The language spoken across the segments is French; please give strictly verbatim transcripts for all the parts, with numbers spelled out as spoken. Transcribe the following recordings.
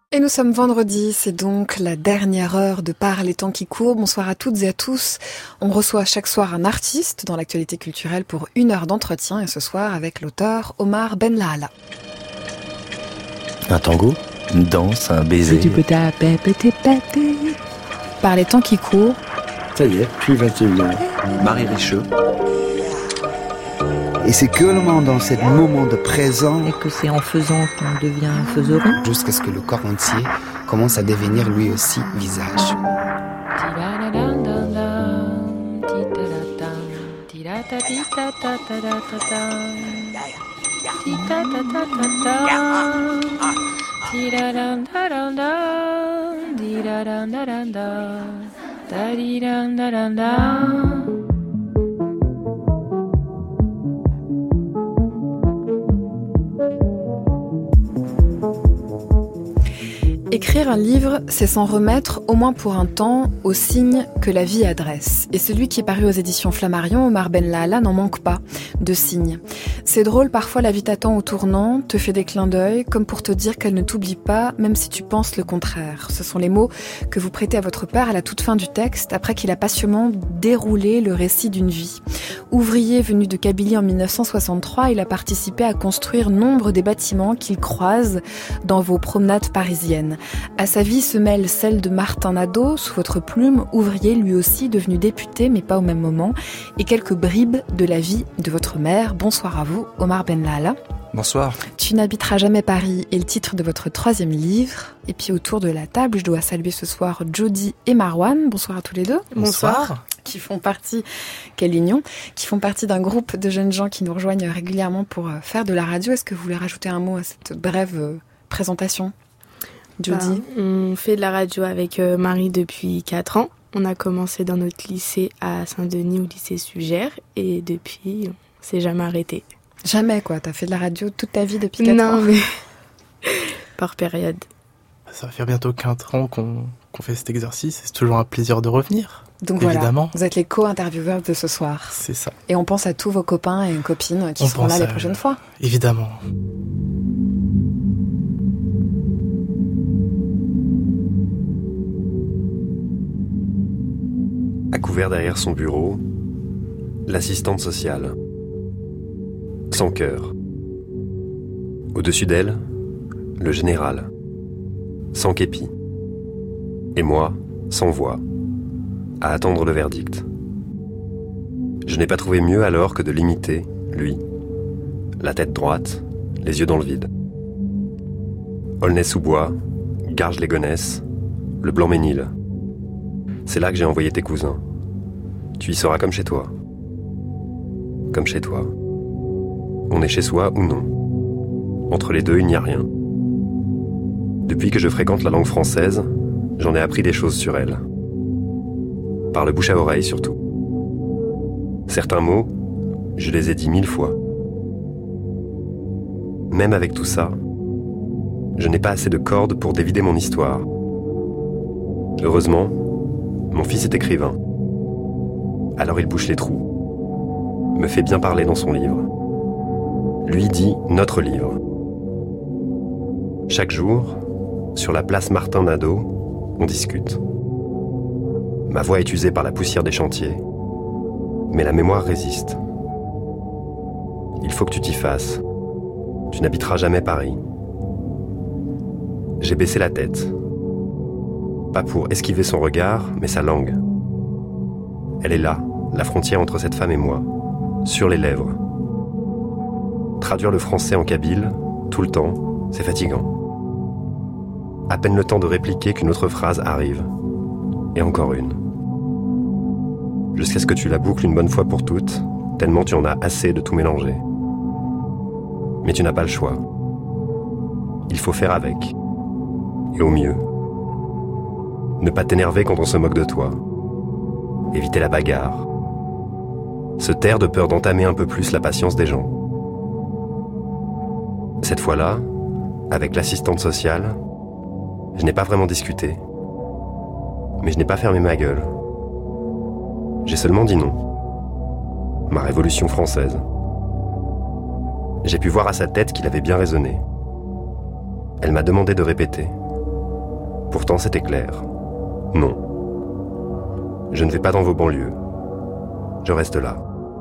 Et nous sommes vendredi, c'est donc la dernière heure de Par les temps qui courent. Bonsoir à toutes et à tous. On reçoit chaque soir un artiste dans l'actualité culturelle pour une heure d'entretien, et ce soir avec l'auteur Omar Benlaala. Un tango, une danse, un baiser. Par les temps qui courent. Ça y est, puis vingt et une heures. Marie Richeau. Et c'est que dans ce moment de présent, et que c'est en faisant qu'on devient faiseron, jusqu'à ce que le corps entier commence à devenir lui aussi visage. Écrire un livre, c'est s'en remettre, au moins pour un temps, aux signes que la vie adresse. Et celui qui est paru aux éditions Flammarion, Omar Benlaala, n'en manque pas de signes. C'est drôle, parfois la vie t'attend au tournant, te fait des clins d'œil, comme pour te dire qu'elle ne t'oublie pas, même si tu penses le contraire. Ce sont les mots que vous prêtez à votre père à la toute fin du texte, après qu'il a patiemment déroulé le récit d'une vie. Ouvrier venu de Kabylie en mille neuf cent soixante-trois, il a participé à construire nombre des bâtiments qu'il croise dans vos promenades parisiennes. À sa vie se mêle celle de Martin Nadeau, sous votre plume, ouvrier lui aussi, devenu député, mais pas au même moment, et quelques bribes de la vie de votre mère. Bonsoir à vous, Omar Benlaala. Bonsoir. Tu n'habiteras jamais Paris est le titre de votre troisième livre. Et puis autour de la table, je dois saluer ce soir Jody et Marwan. Bonsoir à tous les deux. Bonsoir. Bonsoir. Qui font partie, quelle union, qui font partie d'un groupe de jeunes gens qui nous rejoignent régulièrement pour faire de la radio. Est-ce que vous voulez rajouter un mot à cette brève présentation ? Jody. Bah, on fait de la radio avec euh, Marie depuis quatre ans. On a commencé dans notre lycée à Saint-Denis, au lycée Sugère, et depuis, on s'est jamais arrêté. Jamais, quoi. T'as fait de la radio toute ta vie depuis quatre ans? Non, mais par période. Ça va faire bientôt quatre ans qu'on, qu'on fait cet exercice, et c'est toujours un plaisir de revenir. Donc évidemment. Voilà, vous êtes les co-intervieweurs de ce soir. C'est ça. Et on pense à tous vos copains et copines qui on seront là à... les prochaines fois. Évidemment. À couvert derrière son bureau, l'assistante sociale. Sans cœur. Au-dessus d'elle, le général. Sans képi. Et moi, sans voix. À attendre le verdict. Je n'ai pas trouvé mieux alors que de l'imiter, lui. La tête droite, les yeux dans le vide. Aulnay-sous-Bois, Garges-les-Gonesse, le Blanc-Ménil. C'est là que j'ai envoyé tes cousins. Tu y seras comme chez toi. Comme chez toi. On est chez soi ou non. Entre les deux, il n'y a rien. Depuis que je fréquente la langue française, j'en ai appris des choses sur elle. Par le bouche à oreille surtout. Certains mots, je les ai dit mille fois. Même avec tout ça, je n'ai pas assez de cordes pour dévider mon histoire. Heureusement, mon fils est écrivain. Alors il bouche les trous. Me fait bien parler dans son livre. Lui dit notre livre. Chaque jour, sur la place Martin Nadeau, on discute. Ma voix est usée par la poussière des chantiers, mais la mémoire résiste. Il faut que tu t'y fasses. Tu n'habiteras jamais Paris. J'ai baissé la tête. Pas pour esquiver son regard, mais sa langue. Elle est là, la frontière entre cette femme et moi, sur les lèvres. Traduire le français en kabyle, tout le temps, c'est fatigant. À peine le temps de répliquer qu'une autre phrase arrive. Et encore une. Jusqu'à ce que tu la boucles une bonne fois pour toutes, tellement tu en as assez de tout mélanger. Mais tu n'as pas le choix. Il faut faire avec. Et au mieux. Ne pas t'énerver quand on se moque de toi. Éviter la bagarre. Se taire de peur d'entamer un peu plus la patience des gens. Cette fois-là, avec l'assistante sociale, je n'ai pas vraiment discuté. Mais je n'ai pas fermé ma gueule. J'ai seulement dit non. Ma révolution française. J'ai pu voir à sa tête qu'il avait bien raisonné. Elle m'a demandé de répéter. Pourtant, c'était clair. Non. Je ne vais pas dans vos banlieues. Je reste là.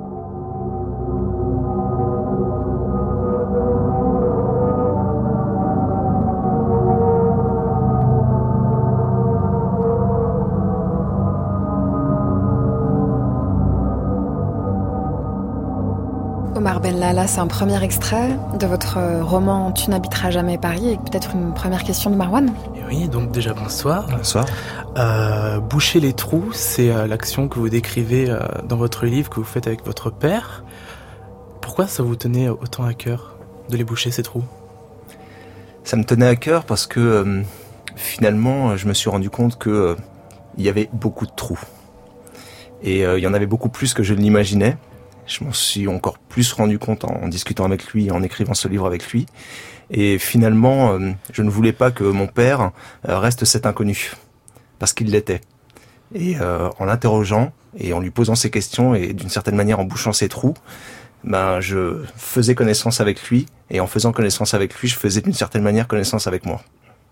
Omar Benlala, c'est un premier extrait de votre roman « Tu n'habiteras jamais Paris » et peut-être une première question de Marwan. Et oui, donc déjà bonsoir. Bonsoir. Euh, boucher les trous, c'est euh, l'action que vous décrivez euh, dans votre livre, que vous faites avec votre père. Pourquoi ça vous tenait autant à cœur de les boucher, ces trous ? Ça me tenait à cœur parce que euh, finalement, je me suis rendu compte que euh, il y avait beaucoup de trous. Et euh, il y en avait beaucoup plus que je ne l'imaginais. Je m'en suis encore plus rendu compte en, en discutant avec lui, en écrivant ce livre avec lui. Et finalement, euh, je ne voulais pas que mon père euh, reste cet inconnu, parce qu'il l'était. Et euh, en l'interrogeant, et en lui posant ses questions, et d'une certaine manière en bouchant ses trous, ben, je faisais connaissance avec lui, et en faisant connaissance avec lui, je faisais d'une certaine manière connaissance avec moi.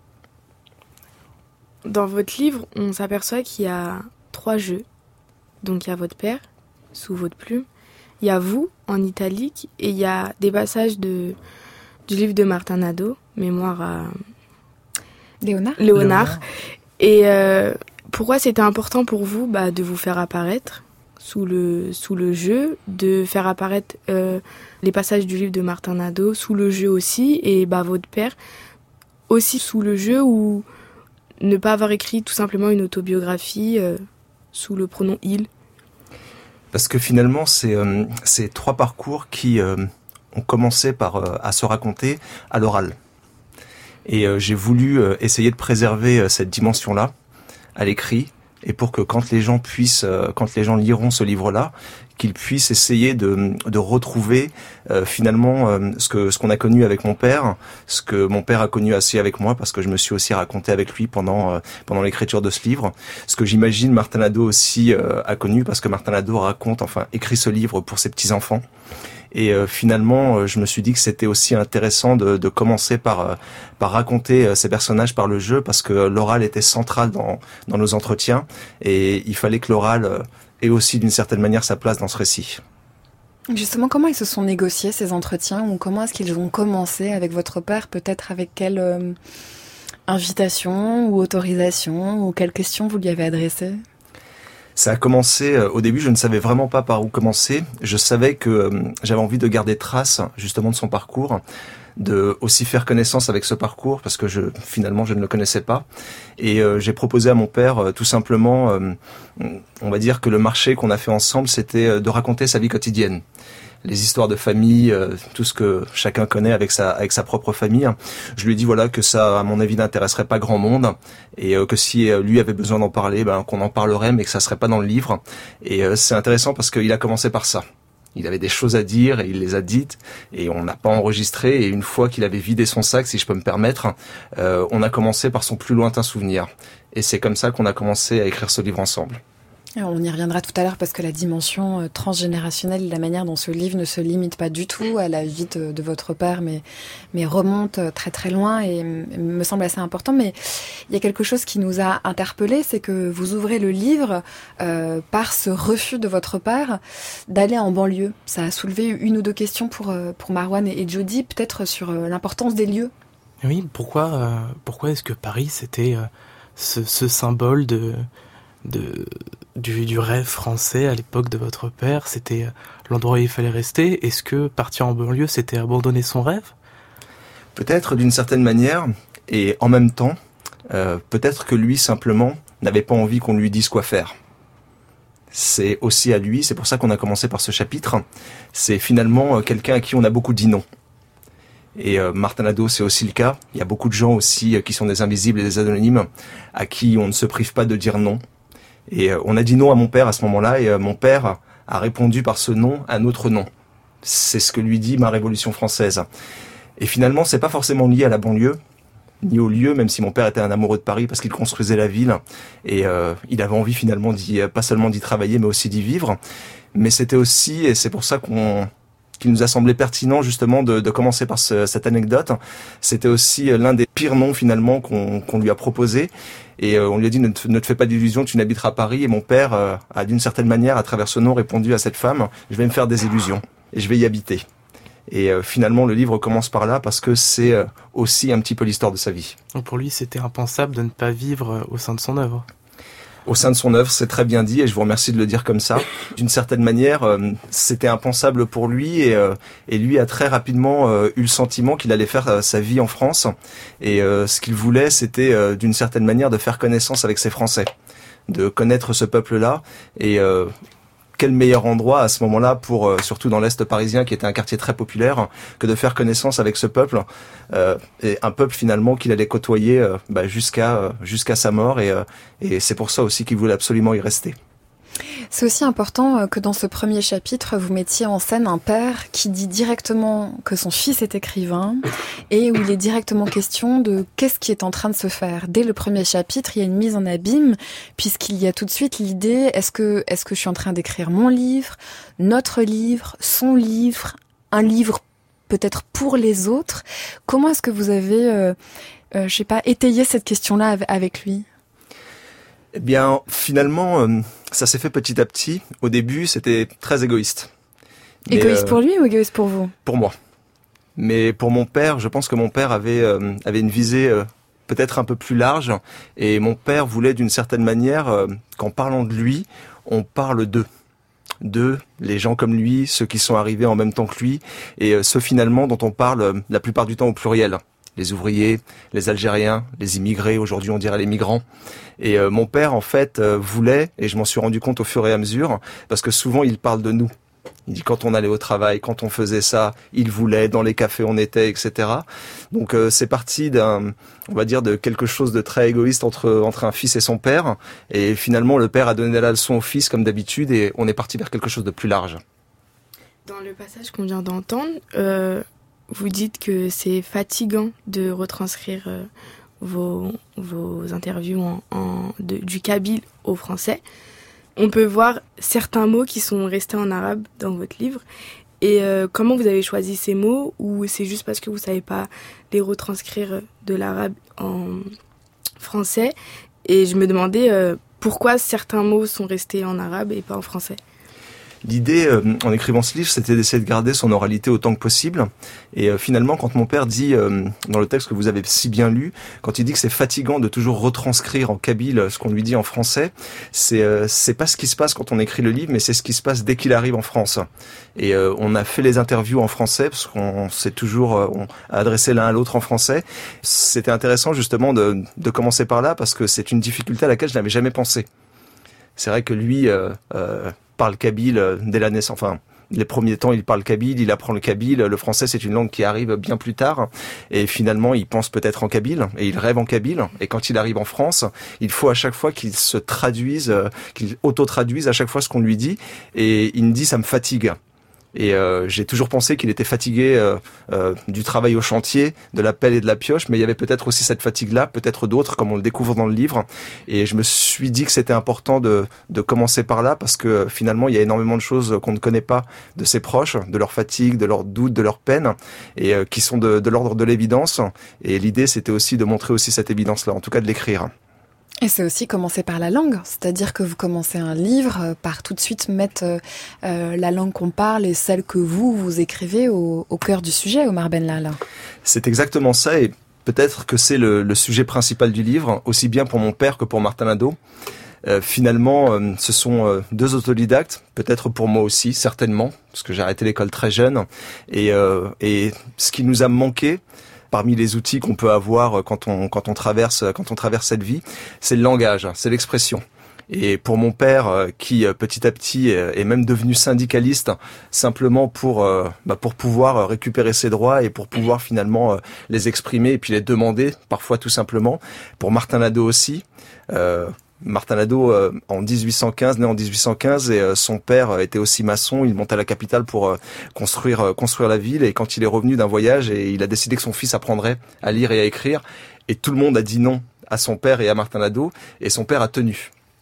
Dans votre livre, on s'aperçoit qu'il y a trois jeux. Donc il y a votre père, sous votre plume, il y a vous, en italique, et il y a des passages de, du livre de Martin Nadeau, Mémoire à Léonard. Léonard. Léonard. Et euh, pourquoi c'était important pour vous bah, de vous faire apparaître sous le, sous le jeu, de faire apparaître euh, les passages du livre de Martin Nadeau sous le jeu aussi, et bah, votre père aussi sous le jeu, ou ne pas avoir écrit tout simplement une autobiographie euh, sous le pronom « il ». Parce que finalement, c'est euh, ces trois parcours qui euh, ont commencé par euh, à se raconter à l'oral. Et euh, j'ai voulu euh, essayer de préserver euh, cette dimension-là à l'écrit, et pour que quand les gens puissent, euh, quand les gens liront ce livre-là, qu'ils puissent essayer de, de retrouver euh, finalement euh, ce que ce qu'on a connu avec mon père, ce que mon père a connu aussi avec moi, parce que je me suis aussi raconté avec lui pendant euh, pendant l'écriture de ce livre, ce que j'imagine Martin Nadeau aussi euh, a connu, parce que Martin Nadeau raconte, enfin écrit ce livre pour ses petits enfants. Et euh, finalement, euh, je me suis dit que c'était aussi intéressant de, de commencer par euh, par raconter euh, ces personnages par le jeu, parce que l'oral était central dans dans nos entretiens, et il fallait que l'oral euh, ait aussi d'une certaine manière sa place dans ce récit. Justement, comment ils se sont négociés ces entretiens, ou comment est-ce qu'ils ont commencé avec votre père, peut-être avec quelle euh, invitation ou autorisation, ou quelles questions vous lui avez adressées ? Ça a commencé, euh, au début je ne savais vraiment pas par où commencer. Je savais que euh, j'avais envie de garder trace justement de son parcours, de aussi faire connaissance avec ce parcours, parce que je finalement je ne le connaissais pas. Et euh, j'ai proposé à mon père euh, tout simplement, euh, on va dire que le marché qu'on a fait ensemble, c'était euh, de raconter sa vie quotidienne. Les histoires de famille, euh, tout ce que chacun connaît avec sa avec sa propre famille. Je lui ai dit voilà que ça, à mon avis, n'intéresserait pas grand monde, et euh, que si euh, lui avait besoin d'en parler, ben qu'on en parlerait, mais que ça serait pas dans le livre. Et euh, c'est intéressant parce qu'il a commencé par ça. Il avait des choses à dire et il les a dites, et on n'a pas enregistré. Et une fois qu'il avait vidé son sac, si je peux me permettre, euh, on a commencé par son plus lointain souvenir. Et c'est comme ça qu'on a commencé à écrire ce livre ensemble. On y reviendra tout à l'heure, parce que la dimension transgénérationnelle, la manière dont ce livre ne se limite pas du tout à la vie de, de votre père, mais, mais remonte très très loin et me semble assez important. Mais il y a quelque chose qui nous a interpellés, c'est que vous ouvrez le livre euh, par ce refus de votre père d'aller en banlieue. Ça a soulevé une ou deux questions pour, pour Marwan et, et Jody, peut-être sur l'importance des lieux. Oui, pourquoi, euh, pourquoi est-ce que Paris, c'était euh, ce, ce symbole de... De, du, du rêve français à l'époque de votre père? C'était l'endroit où il fallait rester. Est-ce que partir en banlieue, c'était abandonner son rêve? Peut-être d'une certaine manière, et en même temps, euh, peut-être que lui simplement n'avait pas envie qu'on lui dise quoi faire. C'est aussi à lui, c'est pour ça qu'on a commencé par ce chapitre. C'est finalement quelqu'un à qui on a beaucoup dit non. Et euh, Martin Nadeau, c'est aussi le cas. Il y a beaucoup de gens aussi euh, qui sont des invisibles et des anonymes, à qui on ne se prive pas de dire non. Et euh, on a dit non à mon père à ce moment-là, et euh, mon père a répondu par ce non un autre non. C'est ce que lui dit ma Révolution française. Et finalement, c'est pas forcément lié à la banlieue, ni au lieu, même si mon père était un amoureux de Paris parce qu'il construisait la ville, et euh, il avait envie finalement d'y, pas seulement d'y travailler, mais aussi d'y vivre. Mais c'était aussi, et c'est pour ça qu'on qu'il nous a semblé pertinent justement de, de commencer par ce, cette anecdote. C'était aussi l'un des pires noms finalement qu'on, qu'on lui a proposé. Et euh, on lui a dit ne te, ne te fais pas d'illusions, tu n'habites à Paris. Et mon père euh, a d'une certaine manière, à travers ce nom, répondu à cette femme, je vais me faire des illusions et je vais y habiter. Et euh, finalement, le livre commence par là parce que c'est euh, aussi un petit peu l'histoire de sa vie. Donc pour lui, c'était impensable de ne pas vivre au sein de son œuvre. Au sein de son œuvre, c'est très bien dit et je vous remercie de le dire comme ça. D'une certaine manière, euh, c'était impensable pour lui et, euh, et lui a très rapidement euh, eu le sentiment qu'il allait faire euh, sa vie en France. Et euh, ce qu'il voulait, c'était euh, d'une certaine manière de faire connaissance avec ces Français, de connaître ce peuple-là. Et euh, quel meilleur endroit à ce moment-là pour, euh, surtout dans l'Est parisien qui était un quartier très populaire, que de faire connaissance avec ce peuple, euh, et un peuple finalement qu'il allait côtoyer euh, bah, jusqu'à euh, jusqu'à sa mort, et, euh, et c'est pour ça aussi qu'il voulait absolument y rester. C'est aussi important que dans ce premier chapitre, vous mettiez en scène un père qui dit directement que son fils est écrivain et où il est directement question de qu'est-ce qui est en train de se faire. Dès le premier chapitre, il y a une mise en abîme puisqu'il y a tout de suite l'idée, est-ce que, est-ce que je suis en train d'écrire mon livre, notre livre, son livre, un livre peut-être pour les autres? Comment est-ce que vous avez, euh, euh, je sais pas, étayé cette question-là avec lui? Eh bien, finalement, euh, ça s'est fait petit à petit. Au début, c'était très égoïste. Mais égoïste euh, pour lui ou égoïste pour vous? Pour moi. Mais pour mon père, je pense que mon père avait euh, avait une visée euh, peut-être un peu plus large. Et mon père voulait d'une certaine manière, euh, qu'en parlant de lui, on parle d'eux. D'eux, les gens comme lui, ceux qui sont arrivés en même temps que lui, et euh, ceux finalement dont on parle euh, la plupart du temps au pluriel. Les ouvriers, les Algériens, les immigrés, aujourd'hui on dirait les migrants. Et euh, mon père, en fait, euh, voulait, et je m'en suis rendu compte au fur et à mesure, parce que souvent il parle de nous. Il dit quand on allait au travail, quand on faisait ça, il voulait, dans les cafés on était, et cetera. Donc euh, c'est parti d'un, on va dire, de quelque chose de très égoïste entre entre un fils et son père. Et finalement, le père a donné la leçon au fils comme d'habitude, et on est parti vers quelque chose de plus large. Dans le passage qu'on vient d'entendre, euh, vous dites que c'est fatigant de retranscrire euh, vos vos interviews en, en de, du kabyle au français. On peut voir certains mots qui sont restés en arabe dans votre livre. Et euh, comment vous avez choisi ces mots, ou c'est juste parce que vous savez pas les retranscrire de l'arabe en français? Et je me demandais euh, pourquoi certains mots sont restés en arabe et pas en français. L'idée, euh, en écrivant ce livre, c'était d'essayer de garder son oralité autant que possible. Et euh, finalement, quand mon père dit, euh, dans le texte que vous avez si bien lu, quand il dit que c'est fatigant de toujours retranscrire en kabyle ce qu'on lui dit en français, c'est euh, c'est pas ce qui se passe quand on écrit le livre, mais c'est ce qui se passe dès qu'il arrive en France. Et euh, on a fait les interviews en français, parce qu'on s'est toujours euh, on a adressé l'un à l'autre en français. C'était intéressant justement de, de commencer par là, parce que c'est une difficulté à laquelle je n'avais jamais pensé. C'est vrai que lui... Euh, euh, parle kabyle dès la naissance, enfin les premiers temps il parle kabyle, il apprend le kabyle, le français c'est une langue qui arrive bien plus tard, et finalement il pense peut-être en kabyle et il rêve en kabyle, et quand il arrive en France, il faut à chaque fois qu'il se traduise, qu'il auto-traduise à chaque fois ce qu'on lui dit, et il me dit ça me fatigue. Et euh, j'ai toujours pensé qu'il était fatigué euh, euh, du travail au chantier, de la pelle et de la pioche, mais il y avait peut-être aussi cette fatigue-là, peut-être d'autres, comme on le découvre dans le livre. Et je me suis dit que c'était important de, de commencer par là, parce que finalement, il y a énormément de choses qu'on ne connaît pas de ses proches, de leur fatigue, de leurs doutes, de leurs peines, et euh, qui sont de, de l'ordre de l'évidence. Et l'idée, c'était aussi de montrer aussi cette évidence-là, en tout cas de l'écrire. Et c'est aussi commencer par la langue, c'est-à-dire que vous commencez un livre par tout de suite mettre euh, la langue qu'on parle et celle que vous, vous écrivez au, au cœur du sujet, Omar Benlala. C'est exactement ça, et peut-être que c'est le, le sujet principal du livre, aussi bien pour mon père que pour Martin Nadeau. Euh, finalement, euh, ce sont euh, deux autodidactes, peut-être pour moi aussi, certainement, parce que j'ai arrêté l'école très jeune, et, euh, et ce qui nous a manqué, parmi les outils qu'on peut avoir quand on quand on traverse quand on traverse cette vie, c'est le langage, c'est l'expression. Et pour mon père, qui petit à petit est même devenu syndicaliste, simplement pour bah, pour pouvoir récupérer ses droits et pour pouvoir finalement les exprimer et puis les demander, parfois tout simplement. Pour Martin Nadeau aussi. Euh, Martin Nadeau, euh, en dix-huit cent quinze, né en dix-huit cent quinze, et euh, son père euh, était aussi maçon. Il monte à la capitale pour euh, construire euh, construire la ville. Et quand il est revenu d'un voyage, et il a décidé que son fils apprendrait à lire et à écrire, et tout le monde a dit non à son père et à Martin Nadeau, et son père a tenu.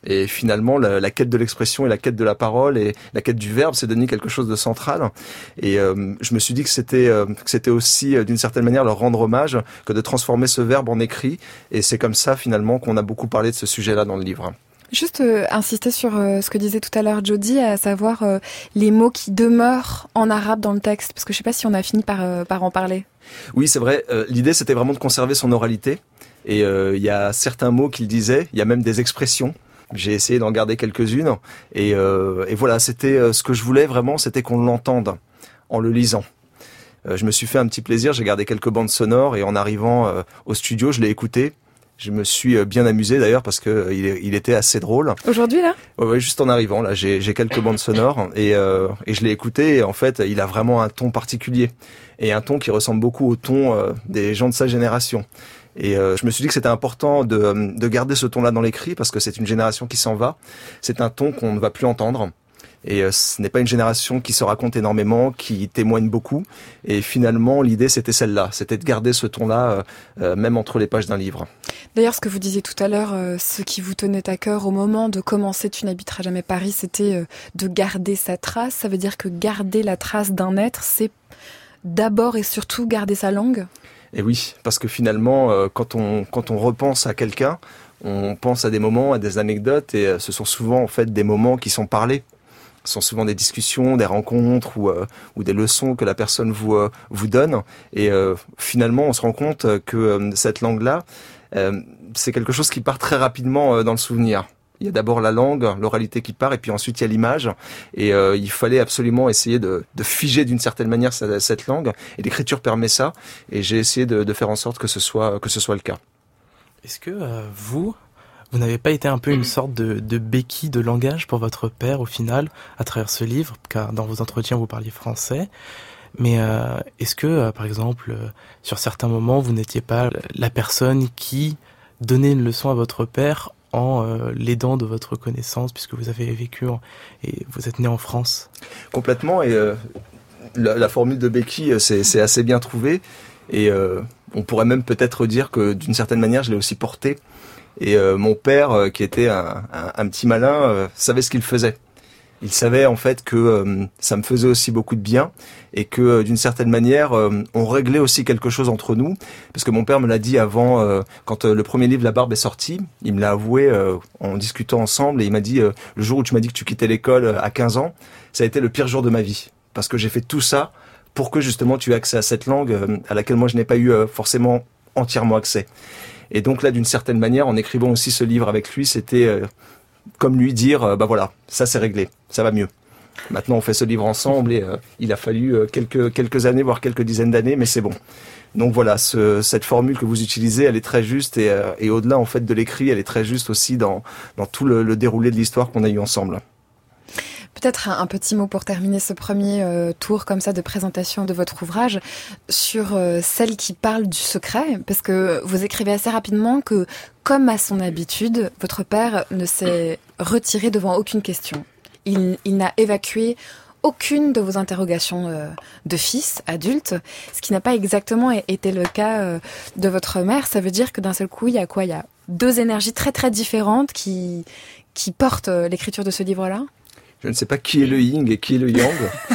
Et finalement, la, la quête de l'expression et la quête de la parole et la quête du verbe, c'est devenu quelque chose de central. Et euh, je me suis dit que c'était euh, que c'était aussi, euh, d'une certaine manière, leur rendre hommage, que de transformer ce verbe en écrit. Et c'est comme ça, finalement, qu'on a beaucoup parlé de ce sujet-là dans le livre. Juste euh, insister sur euh, ce que disait tout à l'heure Jody, à savoir euh, les mots qui demeurent en arabe dans le texte, parce que je sais pas si on a fini par, euh, par en parler. Oui, c'est vrai. Euh, l'idée, c'était vraiment de conserver son oralité. Et il euh, y a certains mots qu'il disait, il y a même des expressions. J'ai essayé d'en garder quelques-unes. Et, euh, et voilà, c'était euh, ce que je voulais vraiment, c'était qu'on l'entende en le lisant. Euh, je me suis fait un petit plaisir, j'ai gardé quelques bandes sonores et en arrivant euh, au studio, je l'ai écouté. Je me suis bien amusé d'ailleurs parce que euh, il, il était assez drôle. Aujourd'hui là ? Ouais, ouais, juste en arrivant là, j'ai, j'ai quelques bandes sonores et, euh, et je l'ai écouté et en fait, il a vraiment un ton particulier et un ton qui ressemble beaucoup au ton euh, des gens de sa génération. Et euh, je me suis dit que c'était important de, de garder ce ton-là dans l'écrit parce que c'est une génération qui s'en va. C'est un ton qu'on ne va plus entendre. Et euh, ce n'est pas une génération qui se raconte énormément, qui témoigne beaucoup. Et finalement, l'idée, c'était celle-là. C'était de garder ce ton-là, euh, euh, même entre les pages d'un livre. D'ailleurs, ce que vous disiez tout à l'heure, euh, ce qui vous tenait à cœur au moment de commencer Tu n'habiteras jamais Paris, c'était euh, de garder sa trace. Ça veut dire que garder la trace d'un être, c'est d'abord et surtout garder sa langue ? Et oui, parce que finalement, euh, quand on quand on repense à quelqu'un, on pense à des moments, à des anecdotes, et euh, ce sont souvent en fait des moments qui sont parlés. Ce sont souvent des discussions, des rencontres ou euh, ou des leçons que la personne vous euh, vous donne. Et euh, finalement, on se rend compte que euh, cette langue-là, euh, c'est quelque chose qui part très rapidement euh, dans le souvenir. Il y a d'abord la langue, l'oralité qui part, et puis ensuite il y a l'image. Et euh, il fallait absolument essayer de, de figer d'une certaine manière cette, cette langue. Et l'écriture permet ça. Et j'ai essayé de, de faire en sorte que ce soit que ce soit le cas. Est-ce que euh, vous, vous n'avez pas été un peu une sorte de, de béquille de langage pour votre père au final, à travers ce livre, car dans vos entretiens vous parliez français. Mais euh, est-ce que, euh, par exemple, euh, sur certains moments, vous n'étiez pas la personne qui donnait une leçon à votre père en euh, l'aidant de votre connaissance, puisque vous avez vécu en, et vous êtes né en France? Complètement, et euh, la, la formule de béquille, c'est, c'est assez bien trouvé, et euh, on pourrait même peut-être dire que d'une certaine manière, je l'ai aussi porté. Et euh, mon père, euh, qui était un, un, un petit malin, euh, savait ce qu'il faisait. Il savait en fait que euh, ça me faisait aussi beaucoup de bien et que euh, d'une certaine manière, euh, on réglait aussi quelque chose entre nous. Parce que mon père me l'a dit avant, euh, quand euh, le premier livre La Barbe est sorti, il me l'a avoué euh, en discutant ensemble et il m'a dit, euh, le jour où tu m'as dit que tu quittais l'école euh, à quinze ans, ça a été le pire jour de ma vie. Parce que j'ai fait tout ça pour que justement tu aies accès à cette langue euh, à laquelle moi je n'ai pas eu euh, forcément entièrement accès. Et donc là, d'une certaine manière, en écrivant aussi ce livre avec lui, c'était euh, comme lui dire, euh, bah voilà, ça c'est réglé, ça va mieux. Maintenant, on fait ce livre ensemble et euh, il a fallu euh, quelques quelques années, voire quelques dizaines d'années, mais c'est bon. Donc voilà, ce, cette formule que vous utilisez, elle est très juste et, euh, et au-delà en fait de l'écrit, elle est très juste aussi dans dans tout le, le déroulé de l'histoire qu'on a eu ensemble. Peut-être un petit mot pour terminer ce premier euh, tour comme ça de présentation de votre ouvrage sur euh, celle qui parle du secret, parce que vous écrivez assez rapidement que, comme à son habitude, votre père ne s'est retiré devant aucune question. Il, il n'a évacué aucune de vos interrogations euh, de fils, adulte, ce qui n'a pas exactement été le cas euh, de votre mère. Ça veut dire que d'un seul coup, il y a quoi ? Il y a deux énergies très très différentes qui, qui portent euh, l'écriture de ce livre-là ? Je ne sais pas qui est le yin et qui est le yang,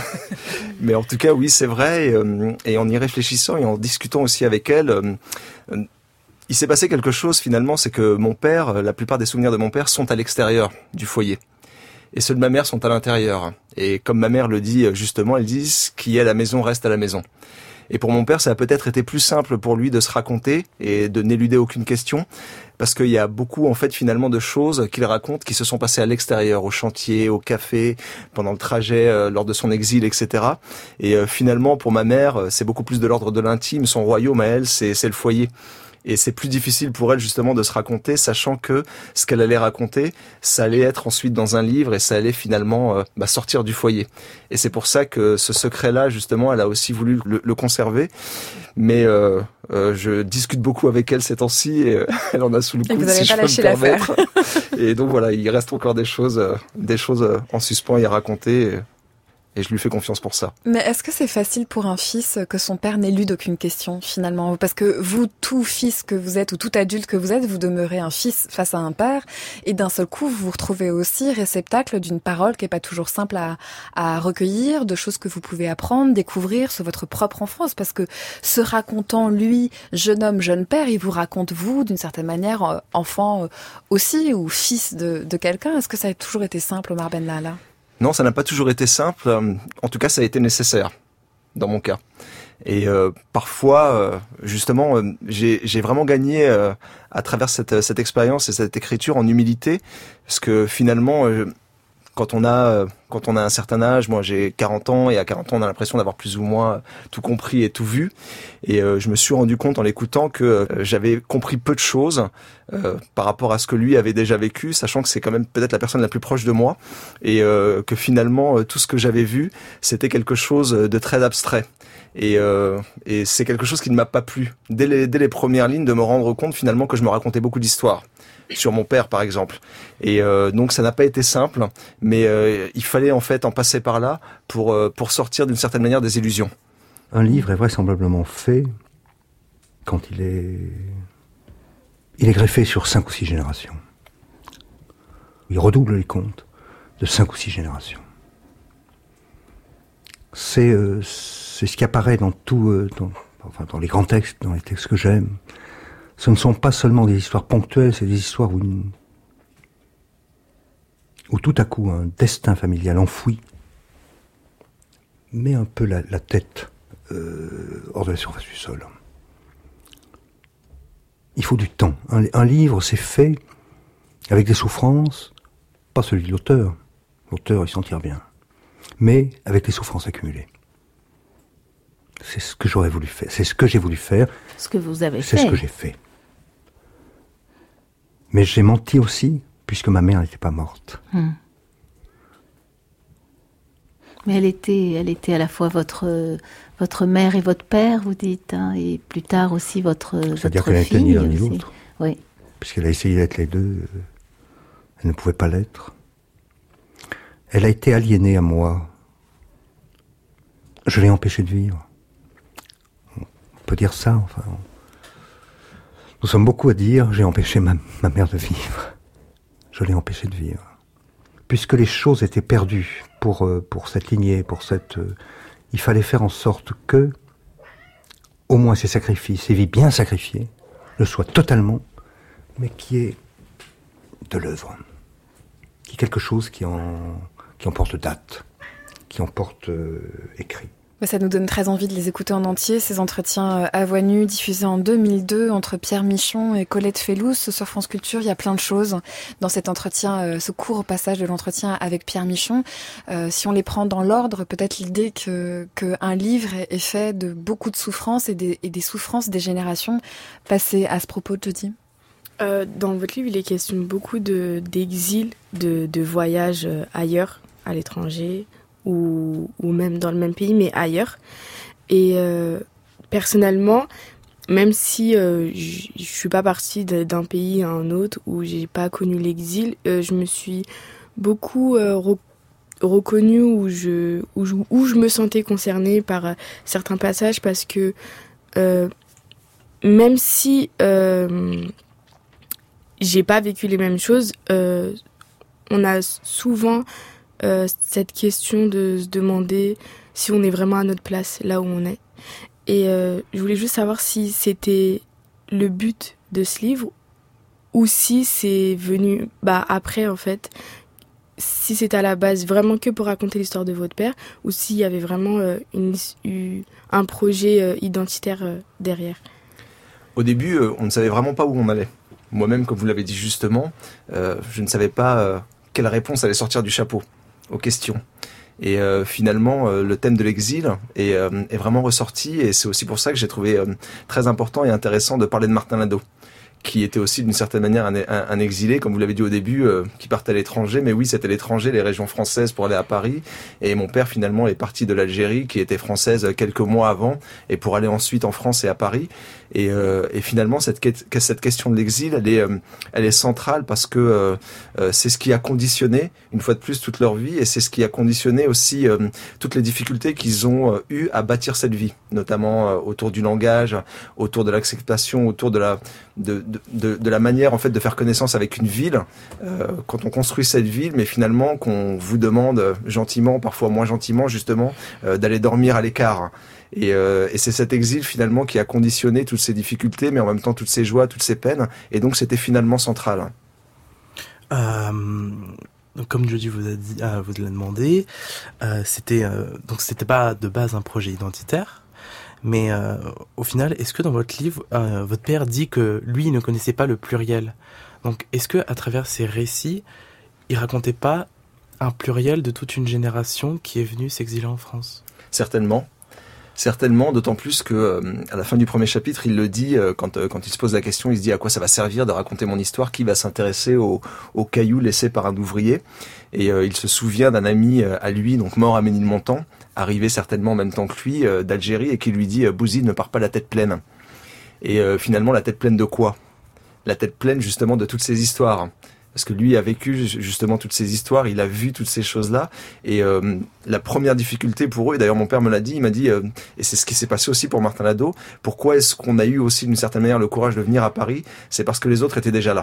mais en tout cas, oui, c'est vrai. Et, euh, et en y réfléchissant et en discutant aussi avec elle, euh, euh, il s'est passé quelque chose finalement, c'est que mon père, la plupart des souvenirs de mon père sont à l'extérieur du foyer. Et ceux de ma mère sont à l'intérieur. Et comme ma mère le dit justement, elle dit « ce qui est à la maison reste à la maison ». Et pour mon père, ça a peut-être été plus simple pour lui de se raconter et de n'éluder aucune question, parce qu'il y a beaucoup, en fait, finalement, de choses qu'il raconte qui se sont passées à l'extérieur, au chantier, au café, pendant le trajet, euh, lors de son exil, et cetera. Et euh, finalement, pour ma mère, c'est beaucoup plus de l'ordre de l'intime. Son royaume, à elle, c'est, c'est le foyer. Et c'est plus difficile pour elle justement de se raconter, sachant que ce qu'elle allait raconter, ça allait être ensuite dans un livre et ça allait finalement euh, bah, sortir du foyer. Et c'est pour ça que ce secret-là, justement, elle a aussi voulu le, le conserver. Mais euh, euh, je discute beaucoup avec elle ces temps-ci et euh, elle en a sous le coude, si je peux me permettre. Et donc voilà, il reste encore des choses, euh, des choses euh, en suspens à y raconter. Et je lui fais confiance pour ça. Mais est-ce que c'est facile pour un fils que son père n'élude aucune question, finalement? Parce que vous, tout fils que vous êtes, ou tout adulte que vous êtes, vous demeurez un fils face à un père, et d'un seul coup, vous vous retrouvez aussi réceptacle d'une parole qui est pas toujours simple à, à recueillir, de choses que vous pouvez apprendre, découvrir sur votre propre enfance, parce que se racontant, lui, jeune homme, jeune père, il vous raconte, vous, d'une certaine manière, enfant aussi, ou fils de, de quelqu'un. Est-ce que ça a toujours été simple, Omar Ben Lala? Non, ça n'a pas toujours été simple. En tout cas, ça a été nécessaire, dans mon cas. Et euh, parfois, euh, justement, euh, j'ai, j'ai vraiment gagné euh, à travers cette, cette expérience et cette écriture en humilité, parce que finalement, euh, quand on a quand on a un certain âge, moi j'ai quarante ans, et à quarante ans on a l'impression d'avoir plus ou moins tout compris et tout vu, et euh, je me suis rendu compte en l'écoutant que euh, j'avais compris peu de choses euh, par rapport à ce que lui avait déjà vécu, sachant que c'est quand même peut-être la personne la plus proche de moi, et euh, que finalement euh, tout ce que j'avais vu c'était quelque chose de très abstrait. Et, euh, et c'est quelque chose qui ne m'a pas plu dès les, dès les premières lignes, de me rendre compte finalement que je me racontais beaucoup d'histoires sur mon père par exemple, et euh, donc ça n'a pas été simple, mais euh, il fallait en fait en passer par là pour euh, pour sortir d'une certaine manière des illusions. Un livre est vraisemblablement fait quand il est il est greffé sur cinq ou six générations. Il redouble les comptes de cinq ou six générations. C'est euh, c'est ce qui apparaît dans tout euh, dans, enfin dans les grands textes, dans les textes que j'aime. Ce ne sont pas seulement des histoires ponctuelles, c'est des histoires où, une... où tout à coup un destin familial enfoui met un peu la, la tête euh, hors de la surface du sol. Il faut du temps. Un, un livre, c'est fait avec des souffrances, pas celui de l'auteur. L'auteur, il s'en tire bien. Mais avec les souffrances accumulées. C'est ce que j'aurais voulu faire. C'est ce que j'ai voulu faire. Ce que vous avez c'est fait. C'est ce que j'ai fait. Mais j'ai menti aussi, puisque ma mère n'était pas morte. Hum. Mais elle était, elle était à la fois votre, votre mère et votre père, vous dites, hein, et plus tard aussi votre, C'est-à-dire votre qu'elle fille. n'était ni l'un ni aussi. l'autre. Oui. Puisqu'elle a essayé d'être les deux, elle ne pouvait pas l'être. Elle a été aliénée à moi. Je l'ai empêchée de vivre. On peut dire ça, enfin... Nous sommes beaucoup à dire, j'ai empêché ma, ma mère de vivre. Je l'ai empêchée de vivre. Puisque les choses étaient perdues pour, euh, pour cette lignée, pour cette... Euh, il fallait faire en sorte que, au moins ces sacrifices, ces vies bien sacrifiées, le soient totalement, mais qui est de l'œuvre. Qui est quelque chose qui en, qui en porte date, qui en porte euh, écrit. Ça nous donne très envie de les écouter en entier, ces entretiens à voix nue diffusés en deux mille deux entre Pierre Michon et Colette Fellous sur France Culture. Il y a plein de choses dans cet entretien, ce court passage de l'entretien avec Pierre Michon. Euh, si on les prend dans l'ordre, peut-être l'idée que qu'un livre est fait de beaucoup de souffrances et des, et des souffrances des générations passées. À ce propos, Jody. Euh, dans votre livre, il est question beaucoup de, d'exil, de, de voyage ailleurs, à l'étranger, ou, ou même dans le même pays, mais ailleurs. Et euh, personnellement, même si euh, je ne suis pas partie de, d'un pays à un autre, où j'ai pas connu l'exil, euh, je me suis beaucoup euh, re- reconnue, où je, où, je, où je me sentais concernée par euh, certains passages, parce que euh, même si... Euh, j'ai pas vécu les mêmes choses, euh, on a souvent euh, cette question de se demander si on est vraiment à notre place là où on est. Et euh, je voulais juste savoir si c'était le but de ce livre ou si c'est venu bah, après en fait, si c'était à la base vraiment que pour raconter l'histoire de votre père ou s'il y avait vraiment euh, une, une, un projet euh, identitaire euh, derrière. Au début, euh, on ne savait vraiment pas où on allait. Moi-même, comme vous l'avez dit justement, euh, je ne savais pas euh, quelle réponse allait sortir du chapeau aux questions. Et euh, finalement, euh, le thème de l'exil est, euh, est vraiment ressorti, et c'est aussi pour ça que j'ai trouvé euh, très important et intéressant de parler de Martin Lado, qui était aussi d'une certaine manière un, un, un exilé, comme vous l'avez dit au début, euh, qui partait à l'étranger. Mais oui, c'était l'étranger, les régions françaises pour aller à Paris. Et mon père, finalement, est parti de l'Algérie, qui était française quelques mois avant, et pour aller ensuite en France et à Paris. Et, euh, et finalement, cette, cette question de l'exil, elle est, euh, elle est centrale parce que euh, euh, c'est ce qui a conditionné, une fois de plus, toute leur vie, et c'est ce qui a conditionné aussi euh, toutes les difficultés qu'ils ont euh, eues à bâtir cette vie, notamment euh, autour du langage, autour de l'acceptation, autour de la, de, de, de, de la manière en fait de faire connaissance avec une ville. Euh, quand on construit cette ville, mais finalement qu'on vous demande euh, gentiment, parfois moins gentiment justement, euh, d'aller dormir à l'écart. Et, euh, et c'est cet exil finalement qui a conditionné toutes ces difficultés, mais en même temps toutes ces joies, toutes ces peines. Et donc c'était finalement central. Euh, comme Jody vous a dit, euh, vous l'a demandé, euh, c'était euh, donc c'était pas de base un projet identitaire, mais euh, au final, est-ce que dans votre livre, euh, votre père dit que lui il ne connaissait pas le pluriel. Donc est-ce que à travers ces récits, il racontait pas un pluriel de toute une génération qui est venue s'exiler en France? Certainement. Certainement, d'autant plus que euh, à la fin du premier chapitre, il le dit euh, quand euh, quand il se pose la question, il se dit à quoi ça va servir de raconter mon histoire, qui va s'intéresser aux aux cailloux laissés par un ouvrier. Et euh, il se souvient d'un ami euh, à lui, donc mort à Ménilmontant, arrivé certainement en même temps que lui euh, d'Algérie, et qui lui dit euh, Bouzid, ne pars pas la tête pleine. Et euh, finalement, la tête pleine de quoi? La tête pleine justement de toutes ces histoires. Parce que lui a vécu justement toutes ces histoires, il a vu toutes ces choses-là. Et euh, la première difficulté pour eux, et d'ailleurs mon père me l'a dit, il m'a dit, euh, et c'est ce qui s'est passé aussi pour Martin Lado, pourquoi est-ce qu'on a eu aussi d'une certaine manière le courage de venir à Paris? C'est parce que les autres étaient déjà là.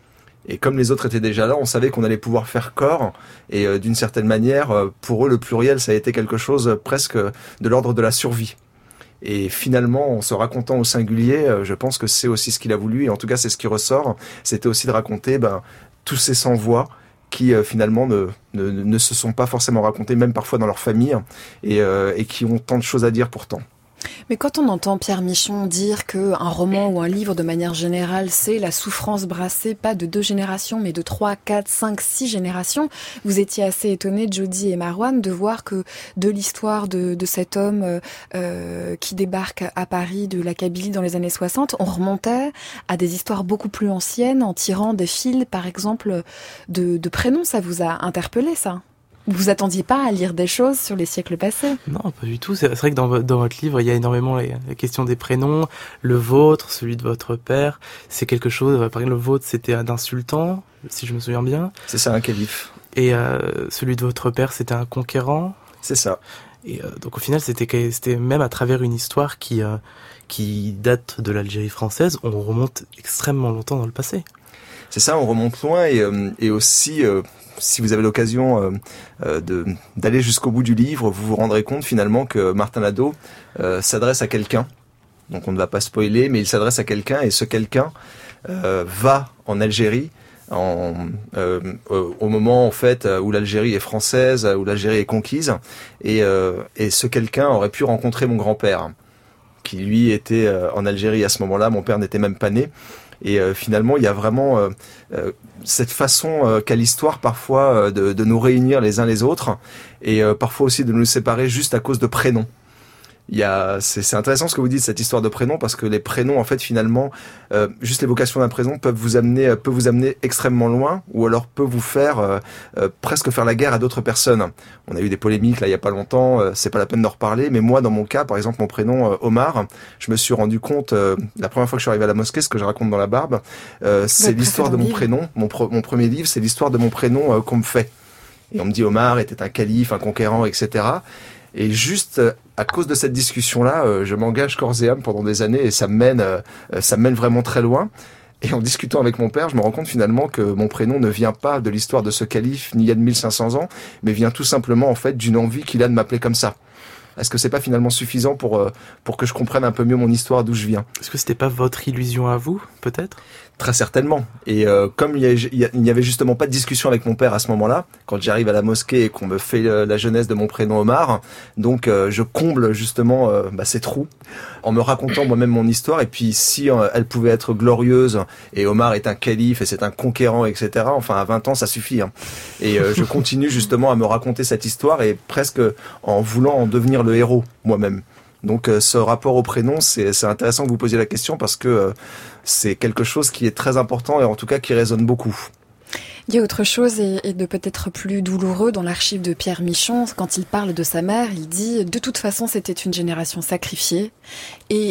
Et comme les autres étaient déjà là, on savait qu'on allait pouvoir faire corps. Et euh, d'une certaine manière, euh, pour eux, le pluriel, ça a été quelque chose euh, presque de l'ordre de la survie. Et finalement, en se racontant au singulier, euh, je pense que c'est aussi ce qu'il a voulu, et en tout cas c'est ce qui ressort, c'était aussi de raconter ben, tous ces sans-voix qui euh, finalement ne, ne, ne se sont pas forcément racontés, même parfois dans leur famille, et, euh, et qui ont tant de choses à dire pourtant. Mais quand on entend Pierre Michon dire qu'un roman ou un livre, de manière générale, c'est la souffrance brassée, pas de deux générations, mais de trois, quatre, cinq, six générations, vous étiez assez étonnés, Jody et Marouane, de voir que de l'histoire de, de cet homme euh, qui débarque à Paris de la Kabylie dans les années soixante, on remontait à des histoires beaucoup plus anciennes, en tirant des fils, par exemple, de, de prénoms. Ça vous a interpellé, ça ? Vous vous attendiez pas à lire des choses sur les siècles passés? Non, pas du tout. C'est vrai que dans, dans votre livre, il y a énormément la, la question des prénoms, le vôtre, celui de votre père. C'est quelque chose, par exemple, le vôtre, c'était d'un sultan, si je me souviens bien. C'est ça, un calife. Et euh, celui de votre père, c'était un conquérant. C'est ça. Et euh, donc au final, c'était, c'était même à travers une histoire qui, euh, qui date de l'Algérie française, on remonte extrêmement longtemps dans le passé. C'est ça, on remonte loin, et, euh, et aussi... Euh, si vous avez l'occasion euh, euh, de, d'aller jusqu'au bout du livre, vous vous rendrez compte finalement que Martin Lado euh, s'adresse à quelqu'un. Donc on ne va pas spoiler, mais il s'adresse à quelqu'un, et ce quelqu'un euh, va en Algérie en, euh, au moment en fait où l'Algérie est française, où l'Algérie est conquise, et, euh, et ce quelqu'un aurait pu rencontrer mon grand-père, qui lui était euh, en Algérie à ce moment-là. Mon père n'était même pas né. Et euh, finalement, il y a vraiment euh, euh, cette façon euh, qu'a l'histoire parfois euh, de, de nous réunir les uns les autres, et euh, parfois aussi de nous séparer juste à cause de prénoms. Il y a, c'est, c'est intéressant ce que vous dites, cette histoire de prénoms, parce que les prénoms, en fait, finalement, euh, juste l'évocation d'un prénom peuvent vous amener, peut vous amener extrêmement loin, ou alors peut vous faire euh, euh, presque faire la guerre à d'autres personnes. On a eu des polémiques là il y a pas longtemps, euh, c'est pas la peine d'en reparler, mais moi, dans mon cas, par exemple, mon prénom euh, Omar, je me suis rendu compte euh, la première fois que je suis arrivé à la mosquée, ce que je raconte dans la barbe, euh, c'est l'histoire de mon livre. prénom. Mon, pro, mon premier livre, c'est l'histoire de mon prénom euh, qu'on me fait. Et on me dit Omar était un calife, un conquérant, et cetera. Et juste à cause de cette discussion-là, euh, je m'engage corps et âme pendant des années, et ça me mène, euh, ça me mène vraiment très loin. Et en discutant avec mon père, je me rends compte finalement que mon prénom ne vient pas de l'histoire de ce calife, ni il y a de mille cinq cents ans, mais vient tout simplement en fait d'une envie qu'il a de m'appeler comme ça. Est-ce que c'est pas finalement suffisant pour euh, pour que je comprenne un peu mieux mon histoire, d'où je viens? Est-ce que c'était pas votre illusion à vous, peut-être? Très certainement. Et euh, comme il n'y avait justement pas de discussion avec mon père à ce moment-là, quand j'arrive à la mosquée et qu'on me fait euh, la jeunesse de mon prénom Omar, donc euh, je comble justement euh, bah, ces trous en me racontant moi-même mon histoire. Et puis si euh, elle pouvait être glorieuse, et Omar est un calife et c'est un conquérant, et cetera. Enfin à vingt ans ça suffit. Hein. Et euh, je continue justement à me raconter cette histoire, et presque en voulant en devenir le héros moi-même. Donc euh, ce rapport au prénom, c'est, c'est intéressant que vous posiez la question, parce que euh, c'est quelque chose qui est très important, et en tout cas qui résonne beaucoup. Il y a autre chose, et, et de peut-être plus douloureux, dans l'archive de Pierre Michon. Quand il parle de sa mère, il dit « De toute façon, c'était une génération sacrifiée ». Et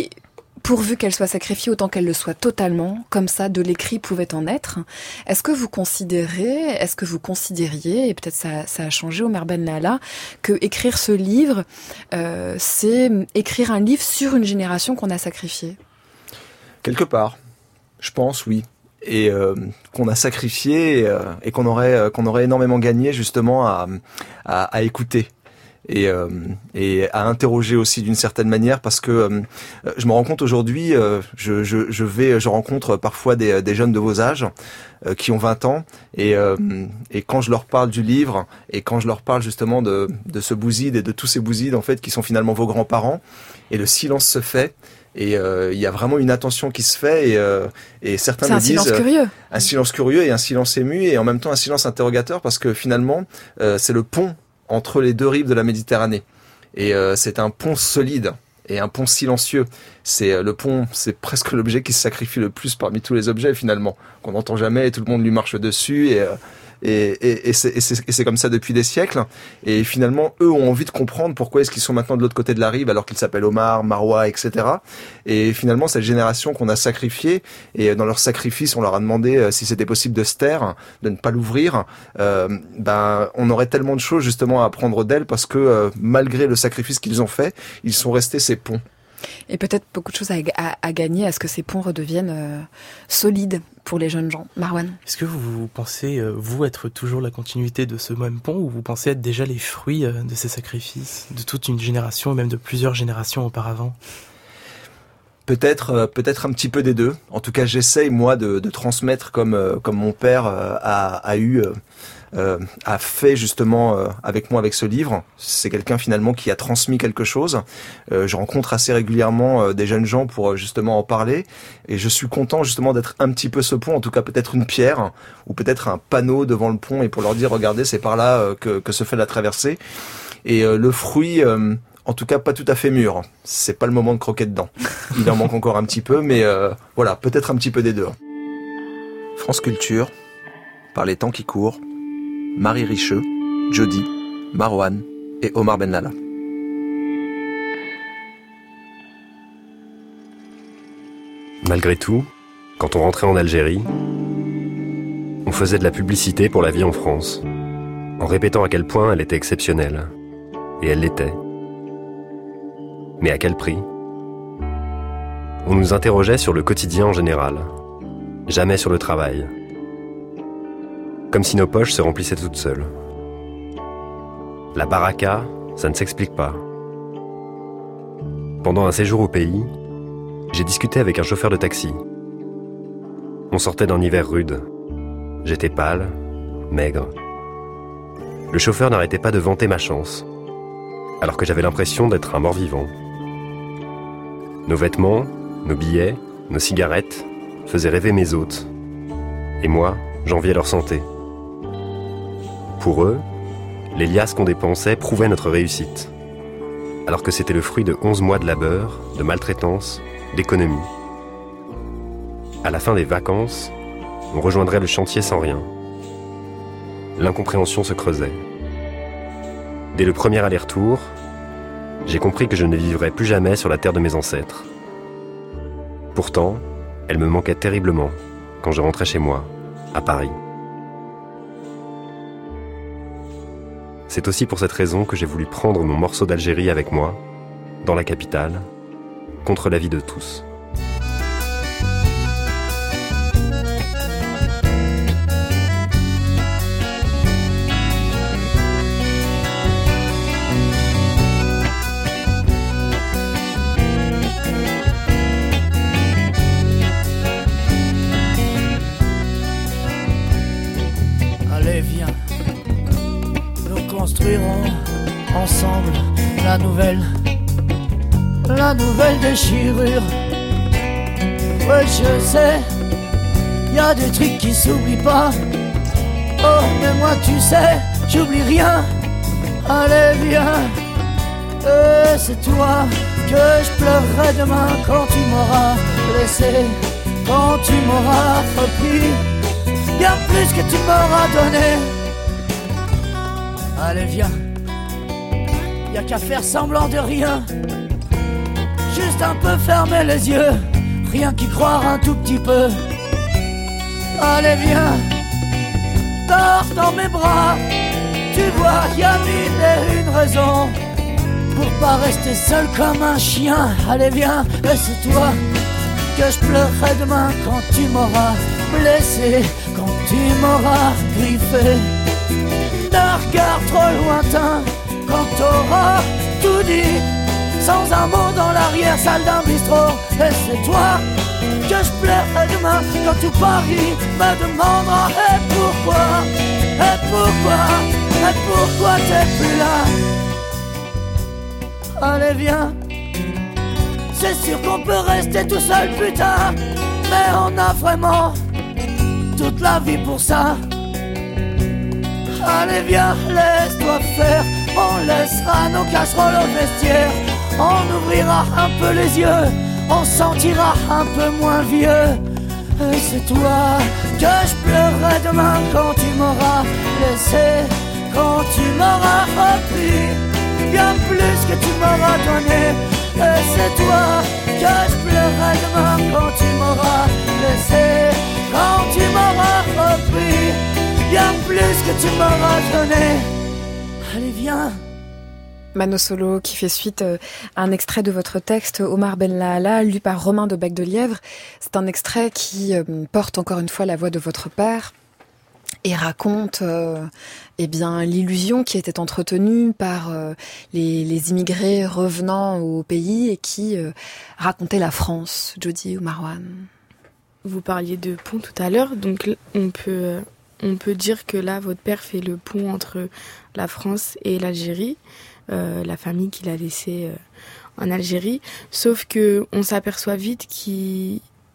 pourvu qu'elle soit sacrifiée autant qu'elle le soit totalement, comme ça de l'écrit pouvait en être. Est-ce que vous considérez, est-ce que vous considériez, et peut-être ça, ça a changé Omer Benalla, que écrire ce livre, euh, c'est écrire un livre sur une génération qu'on a sacrifiée ? Quelque part, je pense, oui. Et euh, qu'on a sacrifié et, euh, et qu'on aurait, euh, qu'on aurait énormément gagné justement à, à, à écouter. Et, euh, et à interroger aussi d'une certaine manière, parce que euh, je me rends compte aujourd'hui, euh, je, je, je vais, je rencontre parfois des, des jeunes de vos âges euh, qui ont vingt ans, et, euh, et quand je leur parle du livre, et quand je leur parle justement de, de ce Bouzid et de tous ces Bouzids en fait qui sont finalement vos grands-parents, et le silence se fait. Et il euh, y a vraiment une attention qui se fait, et, euh, et certains me disent... C'est un silence curieux. Un silence curieux et un silence ému, et en même temps un silence interrogateur, parce que finalement, euh, c'est le pont entre les deux rives de la Méditerranée. Et euh, c'est un pont solide et un pont silencieux. C'est euh, le pont, c'est presque l'objet qui se sacrifie le plus parmi tous les objets finalement, qu'on n'entend jamais, et tout le monde lui marche dessus, et... Euh, Et, et, et, c'est, et, c'est, et c'est comme ça depuis des siècles. Et finalement, eux ont envie de comprendre pourquoi est-ce qu'ils sont maintenant de l'autre côté de la rive, alors qu'ils s'appellent Omar, Marwa, et cetera. Et finalement, cette génération qu'on a sacrifiée, et dans leur sacrifice, on leur a demandé si c'était possible de se taire, de ne pas l'ouvrir. Euh, ben, on aurait tellement de choses justement à apprendre d'elle, parce que euh, malgré le sacrifice qu'ils ont fait, ils sont restés ces ponts. Et peut-être beaucoup de choses à, à, à gagner à ce que ces ponts redeviennent euh, solides pour les jeunes gens. Marwan ? Est-ce que vous pensez, euh, vous, être toujours la continuité de ce même pont, ou vous pensez être déjà les fruits euh, de ces sacrifices, de toute une génération, et même de plusieurs générations auparavant ? Peut-être, euh, peut-être un petit peu des deux. En tout cas, j'essaye, moi, de, de transmettre comme, euh, comme mon père euh, a, a eu... Euh, Euh, a fait justement euh, avec moi avec ce livre. C'est quelqu'un finalement qui a transmis quelque chose. Euh, je rencontre assez régulièrement euh, des jeunes gens pour euh, justement en parler, et je suis content justement d'être un petit peu ce pont, en tout cas peut-être une pierre ou peut-être un panneau devant le pont, et pour leur dire regardez, c'est par là euh, que, que se fait la traversée. Et euh, le fruit, euh, en tout cas pas tout à fait mûr. C'est pas le moment de croquer dedans. Il en manque encore un petit peu, mais euh, voilà, peut-être un petit peu des deux. France Culture, par les temps qui courent, Marie Richeux, Jody, Marwan et Omar Benalla. Malgré tout, quand on rentrait en Algérie, on faisait de la publicité pour la vie en France, en répétant à quel point elle était exceptionnelle. Et elle l'était. Mais à quel prix ? On nous interrogeait sur le quotidien en général, jamais sur le travail. Comme si nos poches se remplissaient toutes seules. La baraka, ça ne s'explique pas. Pendant un séjour au pays, j'ai discuté avec un chauffeur de taxi. On sortait d'un hiver rude. J'étais pâle, maigre. Le chauffeur n'arrêtait pas de vanter ma chance, alors que j'avais l'impression d'être un mort-vivant. Nos vêtements, nos billets, nos cigarettes faisaient rêver mes hôtes. Et moi, j'enviais leur santé. Pour eux, les liasses qu'on dépensait prouvaient notre réussite, alors que c'était le fruit de onze mois de labeur, de maltraitance, d'économie. À la fin des vacances, on rejoindrait le chantier sans rien. L'incompréhension se creusait. Dès le premier aller-retour, j'ai compris que je ne vivrais plus jamais sur la terre de mes ancêtres. Pourtant, elle me manquait terriblement quand je rentrais chez moi, à Paris. C'est aussi pour cette raison que j'ai voulu prendre mon morceau d'Algérie avec moi, dans la capitale, contre l'avis de tous. Allez, viens. Construirons ensemble la nouvelle, la nouvelle déchirure. Ouais, je sais, y a des trucs qui s'oublient pas. Oh, mais moi, tu sais, j'oublie rien. Allez, viens, et c'est toi que je pleurerai demain quand tu m'auras laissé, quand tu m'auras repris bien plus que tu m'auras donné. Allez viens, y'a qu'à faire semblant de rien, juste juste un peu fermer les yeux, rien qu'y croire un tout petit peu. Allez viens, dors dans mes bras. Tu vois, y a mille et une raisons pour pas rester seul comme un chien. Allez viens, et c'est toi que je pleurerai demain quand tu m'auras blessé, quand tu m'auras griffé. D'un regard trop lointain, quand t'auras tout dit, sans un mot dans l'arrière-salle d'un bistrot. Et c'est toi que je pleurerai demain quand tout Paris me demandera et pourquoi, et pourquoi, et pourquoi t'es plus là. Allez viens, c'est sûr qu'on peut rester tout seul plus tard, mais on a vraiment toute la vie pour ça. Allez viens, laisse-toi faire, on laissera nos casseroles au vestiaire. On ouvrira un peu les yeux, on sentira un peu moins vieux. Et c'est toi que je pleurerai demain quand tu m'auras laissé, quand tu m'auras repris bien plus que tu m'auras donné. Et c'est toi que je pleurerai demain quand tu m'auras laissé, quand tu m'auras repris bien plus que tu m'auras donné. Allez viens. Mano Solo qui fait suite à un extrait de votre texte, Omar Ben Laala, lu par Romain de Bec de Lièvre. C'est un extrait qui porte encore une fois la voix de votre père et raconte euh, eh bien, l'illusion qui était entretenue par euh, les, les immigrés revenant au pays et qui euh, racontaient la France. Jody ou Marwan? Vous parliez de pont tout à l'heure, donc on peut, on peut dire que là, votre père fait le pont entre la France et l'Algérie. Euh, la famille qu'il a laissée euh, en Algérie, sauf que on s'aperçoit vite qu'il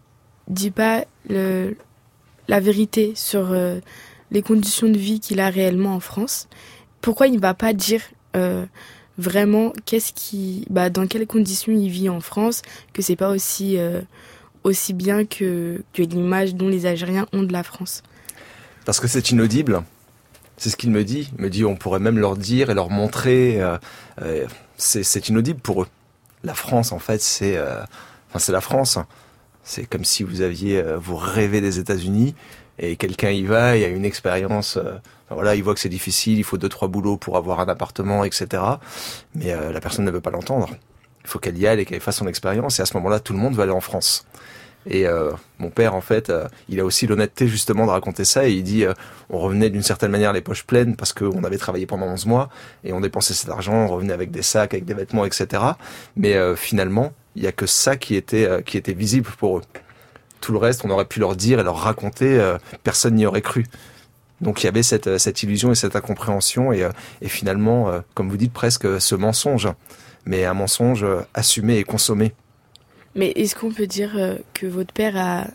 dit pas le, la vérité sur euh, les conditions de vie qu'il a réellement en France. Pourquoi il ne va pas dire euh, vraiment qu'est-ce qui, bah, dans quelles conditions il vit en France, que c'est pas aussi euh, aussi bien que, que l'image dont les Algériens ont de la France. Parce que c'est inaudible. C'est ce qu'il me dit. Il me dit on pourrait même leur dire et leur montrer. Euh, euh, c'est, c'est inaudible pour eux. La France, en fait, c'est, euh, enfin, c'est la France. C'est comme si vous aviez, euh, vous rêvez des États-Unis et quelqu'un y va, il y a une expérience. Euh, enfin, voilà, il voit que c'est difficile, il faut deux trois boulots pour avoir un appartement, et cetera. Mais euh, la personne ne veut pas l'entendre. Il faut qu'elle y aille et qu'elle fasse son expérience. Et à ce moment-là, tout le monde va aller en France. Et euh, mon père, en fait, euh, il a aussi l'honnêteté justement de raconter ça. Et il dit, euh, on revenait d'une certaine manière les poches pleines parce qu'on avait travaillé pendant onze mois et on dépensait cet argent, on revenait avec des sacs, avec des vêtements, et cetera. Mais euh, finalement, il y a que ça qui était euh, qui était visible pour eux. Tout le reste, on aurait pu leur dire et leur raconter, euh, personne n'y aurait cru. Donc il y avait cette cette illusion et cette incompréhension et, euh, et finalement, euh, comme vous dites, presque ce mensonge, mais un mensonge euh, assumé et consommé. Mais est-ce qu'on peut dire que votre père a,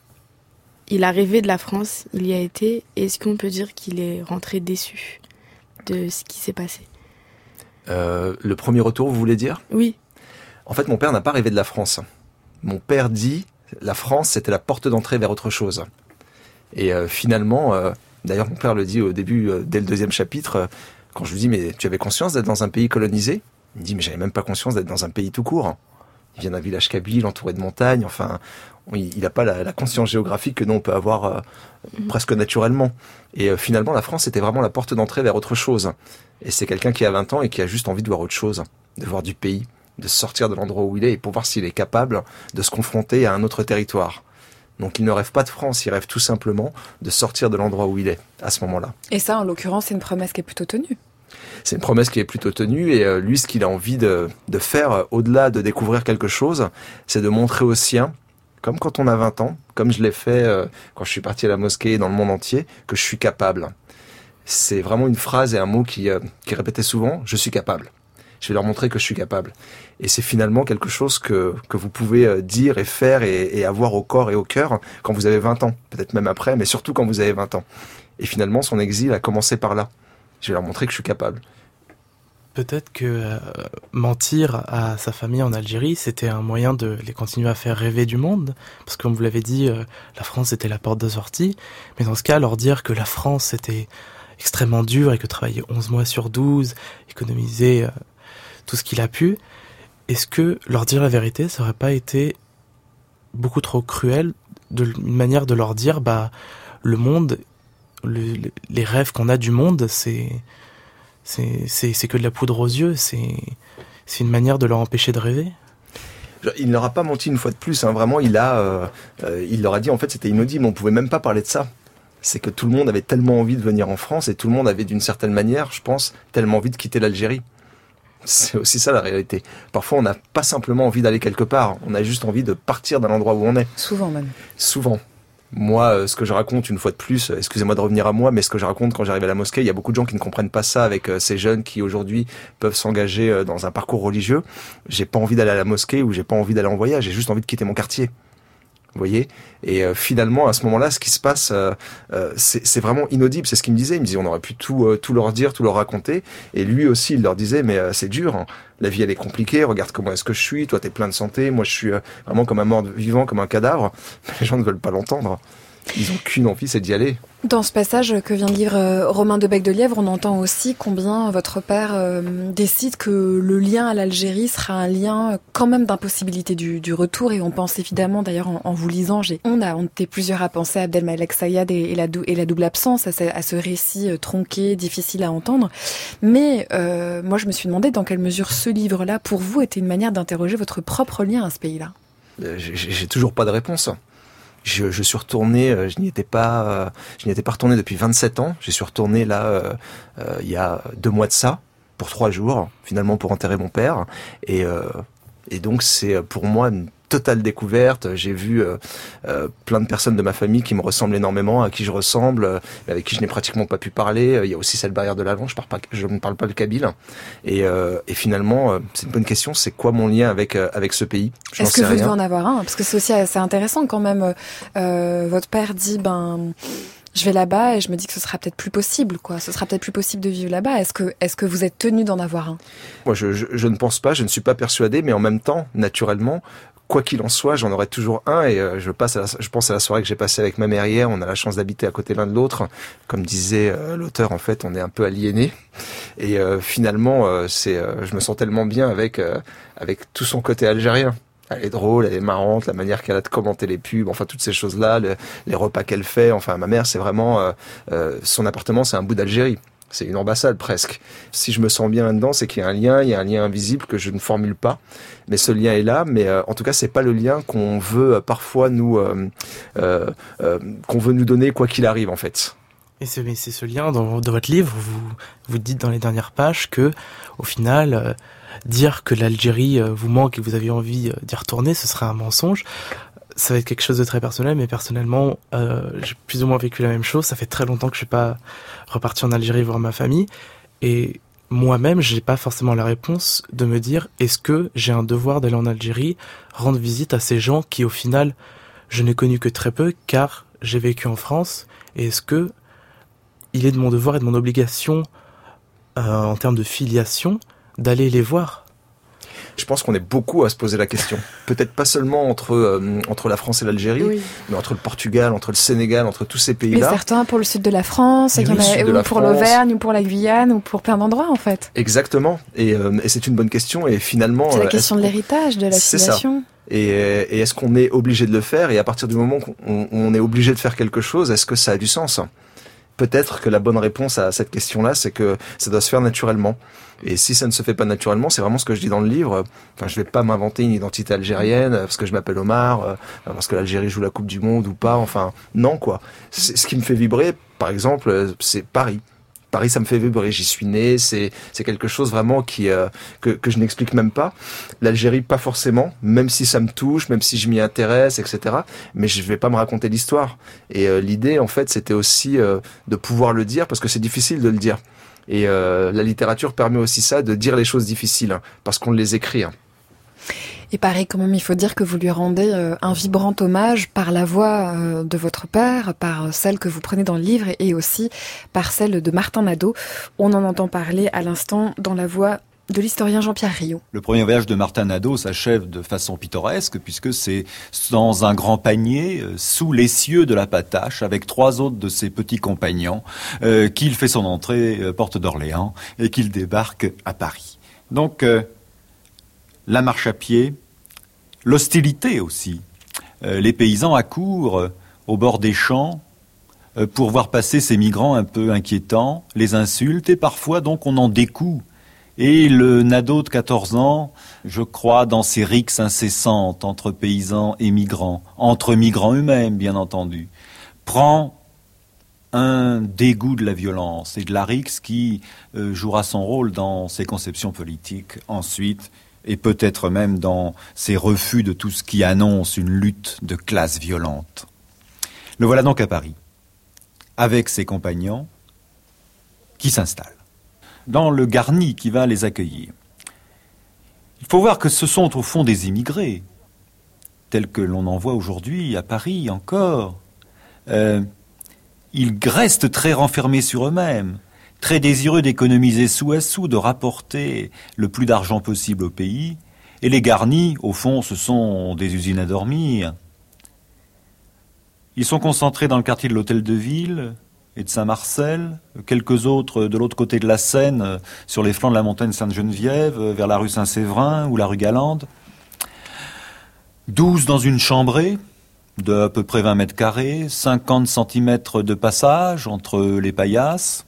il a rêvé de la France, il y a été, et est-ce qu'on peut dire qu'il est rentré déçu de ce qui s'est passé? euh, Le premier retour, vous voulez dire? Oui. En fait, mon père n'a pas rêvé de la France. Mon père dit, la France, c'était la porte d'entrée vers autre chose. Et euh, finalement, euh, d'ailleurs, mon père le dit au début, euh, dès le deuxième chapitre, euh, quand je lui dis, mais tu avais conscience d'être dans un pays colonisé? Il me dit, mais j'avais même pas conscience d'être dans un pays tout court. Il vient d'un village kabyle, entouré de montagnes. Enfin, il n'a pas la, la conscience géographique que nous, on peut avoir euh, mmh. presque naturellement. Et euh, finalement, la France était vraiment la porte d'entrée vers autre chose. Et c'est quelqu'un qui a vingt ans et qui a juste envie de voir autre chose, de voir du pays, de sortir de l'endroit où il est et pour voir s'il est capable de se confronter à un autre territoire. Donc il ne rêve pas de France, il rêve tout simplement de sortir de l'endroit où il est à ce moment-là. Et ça, en l'occurrence, c'est une promesse qui est plutôt tenue. C'est une promesse qui est plutôt tenue et euh, lui, ce qu'il a envie de, de faire, euh, au-delà de découvrir quelque chose, c'est de montrer aux siens, comme quand on a vingt ans, comme je l'ai fait euh, quand je suis parti à la mosquée dans le monde entier, que je suis capable. C'est vraiment une phrase et un mot qui, euh, qui répétait souvent, je suis capable. Je vais leur montrer que je suis capable. Et c'est finalement quelque chose que, que vous pouvez euh, dire et faire et, et avoir au corps et au cœur quand vous avez vingt ans, peut-être même après, mais surtout quand vous avez vingt ans. Et finalement, son exil a commencé par là. Je vais leur montrer que je suis capable. Peut-être que euh, mentir à sa famille en Algérie, c'était un moyen de les continuer à faire rêver du monde. Parce que comme vous l'avez dit, euh, la France était la porte de sortie. Mais dans ce cas, leur dire que la France c'était extrêmement dur et que travailler onze mois sur douze, économiser euh, tout ce qu'il a pu, est-ce que leur dire la vérité, ça aurait pas été beaucoup trop cruel, de, une manière de leur dire, bah, le monde, le, les rêves qu'on a du monde, c'est, c'est, c'est, c'est que de la poudre aux yeux, c'est, c'est une manière de leur empêcher de rêver. Il ne leur a pas menti une fois de plus, hein. Vraiment, il a, euh, euh, il leur a dit, en fait, c'était inaudible, on pouvait même pas parler de ça. C'est que tout le monde avait tellement envie de venir en France et tout le monde avait, d'une certaine manière, je pense, tellement envie de quitter l'Algérie. C'est aussi ça la réalité. Parfois, on n'a pas simplement envie d'aller quelque part, on a juste envie de partir d'un endroit où on est. Souvent même. Souvent. Moi, euh, ce que je raconte une fois de plus, euh, excusez-moi de revenir à moi, mais ce que je raconte quand j'arrive à la mosquée, il y a beaucoup de gens qui ne comprennent pas ça avec euh, ces jeunes qui aujourd'hui peuvent s'engager euh, dans un parcours religieux. J'ai pas envie d'aller à la mosquée ou j'ai pas envie d'aller en voyage, j'ai juste envie de quitter mon quartier. Vous voyez, et euh, finalement à ce moment-là, ce qui se passe, euh, euh, c'est, c'est vraiment inaudible. C'est ce qu'il me disait. Il me disait, on aurait pu tout, euh, tout leur dire, tout leur raconter. Et lui aussi, il leur disait, mais euh, c'est dur. Hein. La vie, elle est compliquée. Regarde comment est-ce que je suis. Toi, t'es plein de santé. Moi, je suis euh, vraiment comme un mort vivant, comme un cadavre. Mais les gens ne veulent pas l'entendre. Ils ont qu'une envie, c'est d'y aller. Dans ce passage que vient de lire euh, Romain de Bec-de-Lièvre, on entend aussi combien votre père euh, décide que le lien à l'Algérie sera un lien euh, quand même d'impossibilité du, du retour. Et on pense évidemment, d'ailleurs en, en vous lisant, j'ai, on a on était plusieurs à penser à Abdelmalek Sayad et, et, la, dou, et la double absence, à ce, à ce récit euh, tronqué, difficile à entendre. Mais euh, moi je me suis demandé dans quelle mesure ce livre-là, pour vous, était une manière d'interroger votre propre lien à ce pays-là. Euh, j'ai, j'ai toujours pas de réponse. Je, je suis retourné, je n'y étais pas, euh, je n'y étais pas retourné depuis vingt-sept ans. Je suis retourné là, euh, euh, il y a deux mois de ça, pour trois jours, finalement pour enterrer mon père. Et, euh, et donc c'est pour moi une totale découverte. J'ai vu euh, euh, plein de personnes de ma famille qui me ressemblent énormément, à qui je ressemble, euh, avec qui je n'ai pratiquement pas pu parler. Il y a aussi cette barrière de la langue, je, parle pas, je ne parle pas le kabyle. Et, euh, et finalement, euh, c'est une bonne question, c'est quoi mon lien avec, euh, avec ce pays? Je Est-ce que vous rien. devez en avoir un? Parce que c'est aussi assez intéressant quand même. Euh, votre père dit, ben... je vais là-bas et je me dis que ce sera peut-être plus possible, quoi. Ce sera peut-être plus possible de vivre là-bas. Est-ce que, est-ce que vous êtes tenu d'en avoir un? Moi, je, je, je ne pense pas, je ne suis pas persuadé, mais en même temps, naturellement, quoi qu'il en soit, j'en aurai toujours un. Et euh, je passe, à la, je pense à la soirée que j'ai passée avec ma mère hier. On a la chance d'habiter à côté l'un de l'autre. Comme disait euh, l'auteur, en fait, on est un peu aliénés. Et euh, finalement, euh, c'est, euh, je me sens tellement bien avec euh, avec tout son côté algérien. Elle est drôle, elle est marrante, la manière qu'elle a de commenter les pubs, enfin toutes ces choses-là, le, les repas qu'elle fait. Enfin, ma mère, c'est vraiment euh, euh, son appartement, c'est un bout d'Algérie. C'est une ambassade presque. Si je me sens bien là-dedans, c'est qu'il y a un lien, il y a un lien invisible que je ne formule pas. Mais ce lien est là, mais euh, en tout cas, c'est pas le lien qu'on veut euh, parfois nous, euh, euh, euh, qu'on veut nous donner quoi qu'il arrive en fait. Et c'est, mais c'est ce lien dans, dans votre livre, vous vous dites dans les dernières pages que, au final, euh, dire que l'Algérie euh, vous manque et que vous avez envie euh, d'y retourner, ce serait un mensonge. Ça va être quelque chose de très personnel, mais personnellement, euh, j'ai plus ou moins vécu la même chose. Ça fait très longtemps que je suis pas reparti en Algérie voir ma famille. Et moi-même, j'ai pas forcément la réponse de me dire, est-ce que j'ai un devoir d'aller en Algérie, rendre visite à ces gens qui, au final, je n'ai connu que très peu, car j'ai vécu en France. Et est-ce que il est de mon devoir et de mon obligation, euh, en termes de filiation, d'aller les voir? Je pense qu'on est beaucoup à se poser la question. Peut-être pas seulement entre euh, entre la France et l'Algérie, oui. mais entre le Portugal, entre le Sénégal, entre tous ces pays-là. Mais certains pour le sud de la France, et oui, a, ou pour France. l'Auvergne, ou pour la Guyane, ou pour plein d'endroits en fait. Exactement. Et, euh, et c'est une bonne question. Et finalement, c'est la question de l'héritage, de la filiation. Et, et est-ce qu'on est obligé de le faire? Et à partir du moment qu'on on est obligé de faire quelque chose, est-ce que ça a du sens? Peut-être que la bonne réponse à cette question-là, c'est que ça doit se faire naturellement. Et si ça ne se fait pas naturellement, c'est vraiment ce que je dis dans le livre. Enfin, je vais pas m'inventer une identité algérienne parce que je m'appelle Omar, parce que l'Algérie joue la Coupe du Monde ou pas. Enfin, non, quoi. C'est, ce qui me fait vibrer, par exemple, c'est Paris. Paris, ça me fait vibrer. J'y suis né. C'est c'est quelque chose vraiment qui euh, que que je n'explique même pas. L'Algérie, pas forcément. Même si ça me touche, même si je m'y intéresse, et cetera. Mais je vais pas me raconter l'histoire. Et euh, l'idée, en fait, c'était aussi euh, de pouvoir le dire parce que c'est difficile de le dire. Et euh, la littérature permet aussi ça, de dire les choses difficiles, hein, parce qu'on les écrit. Hein. Et pareil, quand même, il faut dire que vous lui rendez euh, un vibrant hommage par la voix euh, de votre père, par celle que vous prenez dans le livre, et aussi par celle de Martin Nadeau. On en entend parler à l'instant dans la voix de l'historien Jean-Pierre Riou. Le premier voyage de Martin Nadeau s'achève de façon pittoresque, puisque c'est dans un grand panier, sous l'essieu de la Patache, avec trois autres de ses petits compagnons, euh, qu'il fait son entrée euh, porte d'Orléans et qu'il débarque à Paris. Donc, euh, la marche à pied, l'hostilité aussi. Euh, les paysans accourent euh, au bord des champs euh, pour voir passer ces migrants un peu inquiétants, les insultes, et parfois donc on en découd. Et le Nadeau de quatorze ans, je crois, dans ces rixes incessantes entre paysans et migrants, entre migrants eux-mêmes, bien entendu, prend un dégoût de la violence et de la rixe qui euh, jouera son rôle dans ses conceptions politiques ensuite, et peut-être même dans ses refus de tout ce qui annonce une lutte de classe violente. Le voilà donc à Paris, avec ses compagnons, qui s'installent dans le garni qui va les accueillir. Il faut voir que ce sont au fond des immigrés, tels que l'on en voit aujourd'hui à Paris encore. Euh, ils restent très renfermés sur eux-mêmes, très désireux d'économiser sou à sou, de rapporter le plus d'argent possible au pays. Et les garnis, au fond, ce sont des usines à dormir. Ils sont concentrés dans le quartier de l'Hôtel de Ville et de Saint-Marcel, quelques autres de l'autre côté de la Seine, sur les flancs de la montagne Sainte-Geneviève, vers la rue Saint-Séverin ou la rue Galande. Douze dans une chambrée de à peu près vingt mètres carrés, cinquante centimètres de passage entre les paillasses.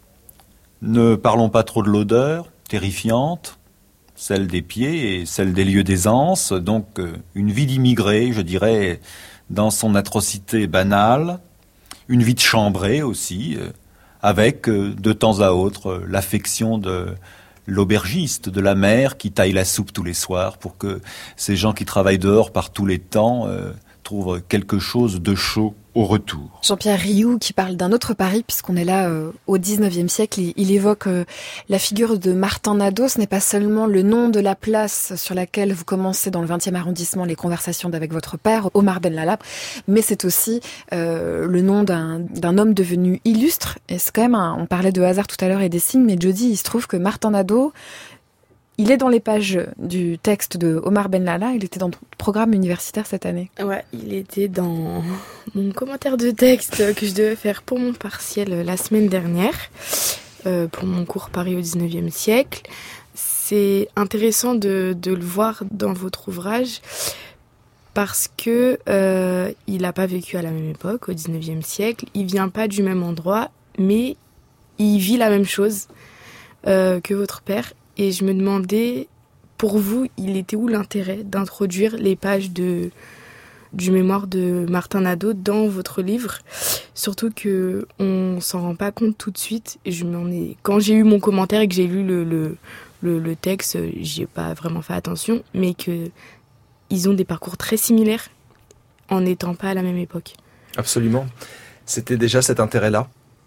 Ne parlons pas trop de l'odeur, terrifiante, celle des pieds et celle des lieux d'aisance, donc une vie d'immigré, je dirais, dans son atrocité banale, une vie de chambrée aussi, avec de temps à autre l'affection de l'aubergiste, de la mère qui taille la soupe tous les soirs pour que ces gens qui travaillent dehors par tous les temps euh, trouvent quelque chose de chaud au retour. Jean-Pierre Rioux qui parle d'un autre Paris, puisqu'on est là euh, au dix-neuvième siècle, il, il évoque euh, la figure de Martin Nadeau. Ce n'est pas seulement le nom de la place sur laquelle vous commencez dans le vingtième arrondissement les conversations avec votre père, Omar Ben Lala, mais c'est aussi euh, le nom d'un, d'un homme devenu illustre. Et c'est quand même, un, on parlait de hasard tout à l'heure et des signes, mais Jody, il se trouve que Martin Nadeau, il est dans les pages du texte de Omar Ben Lala, il était dans le programme universitaire cette année. Ouais, il était dans mon commentaire de texte que je devais faire pour mon partiel la semaine dernière, euh, pour mon cours Paris au dix-neuvième siècle. C'est intéressant de, de le voir dans votre ouvrage parce que euh, il n'a pas vécu à la même époque, au dix-neuvième siècle, il vient pas du même endroit, mais il vit la même chose euh, que votre père. Et je me demandais, pour vous, il était où l'intérêt d'introduire les pages de, du mémoire de Martin Nadeau dans votre livre ? Surtout qu'on ne s'en rend pas compte tout de suite. Et je m'en ai... Quand j'ai eu mon commentaire et que j'ai lu le, le, le, le texte, j'y ai pas vraiment fait attention, mais qu'ils ont des parcours très similaires en n'étant pas à la même époque. Absolument. C'était déjà cet intérêt-là.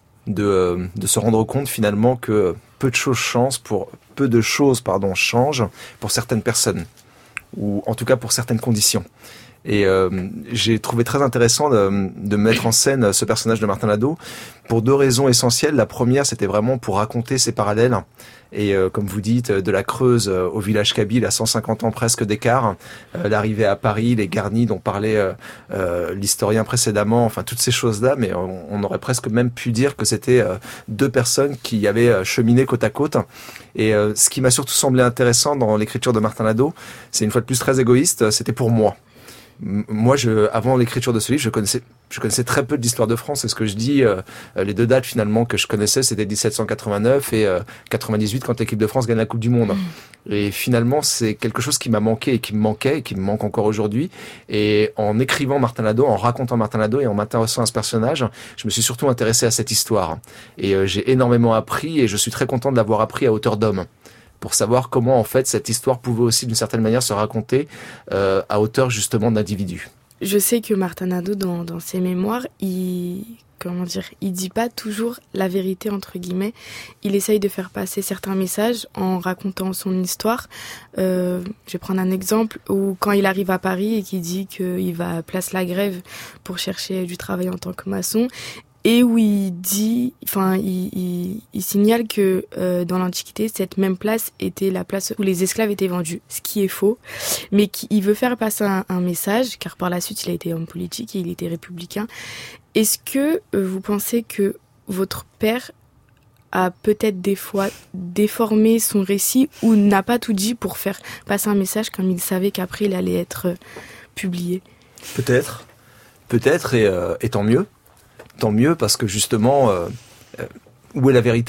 De, de se rendre compte finalement que peu de choses changent pour peu de choses pardon changent pour certaines personnes ou en tout cas pour certaines conditions. Et euh, j'ai trouvé très intéressant de, de mettre en scène ce personnage de Martin Nadeau pour deux raisons essentielles. La première, c'était vraiment pour raconter ces parallèles. Et euh, comme vous dites, de la Creuse euh, au village kabyle, à cent cinquante ans presque d'écart, euh, l'arrivée à Paris, les garnis dont parlait euh, euh, l'historien précédemment, enfin toutes ces choses-là, mais on, on aurait presque même pu dire que c'était euh, deux personnes qui avaient cheminé côte à côte. Et euh, ce qui m'a surtout semblé intéressant dans l'écriture de Martin Nadeau, c'est une fois de plus très égoïste, c'était pour moi. Moi, je, avant l'écriture de ce livre, je connaissais, je connaissais très peu de l'histoire de France. Et ce que je dis, euh, les deux dates finalement que je connaissais, c'était dix-sept cent quatre-vingt-neuf et euh, quatre-vingt-dix-huit quand l'équipe de France gagne la Coupe du Monde. Mmh. Et finalement, c'est quelque chose qui m'a manqué et qui me manquait et qui me manque encore aujourd'hui. Et en écrivant Martin Nadeau, en racontant Martin Nadeau et en m'intéressant à ce personnage, je me suis surtout intéressé à cette histoire. Et euh, j'ai énormément appris et je suis très content de l'avoir appris à hauteur d'homme, pour savoir comment en fait cette histoire pouvait aussi d'une certaine manière se raconter euh, à hauteur justement d'individus. Je sais que Martin Nadeau dans, dans ses mémoires, il comment dire, il dit pas toujours la vérité entre guillemets. Il essaye de faire passer certains messages en racontant son histoire. Euh, je vais prendre un exemple où quand il arrive à Paris et qu'il dit qu'il va à Place La Grève pour chercher du travail en tant que maçon. Et où il dit, enfin, il, il, il signale que euh, dans l'Antiquité, cette même place était la place où les esclaves étaient vendus, ce qui est faux, mais qu'il veut faire passer un, un message, car par la suite, il a été homme politique et il était républicain. Est-ce que euh, vous pensez que votre père a peut-être des fois déformé son récit ou n'a pas tout dit pour faire passer un message comme il savait qu'après il allait être publié. Peut-être, peut-être et, euh, et tant mieux, tant mieux parce que justement, euh, euh, où est la vérité ?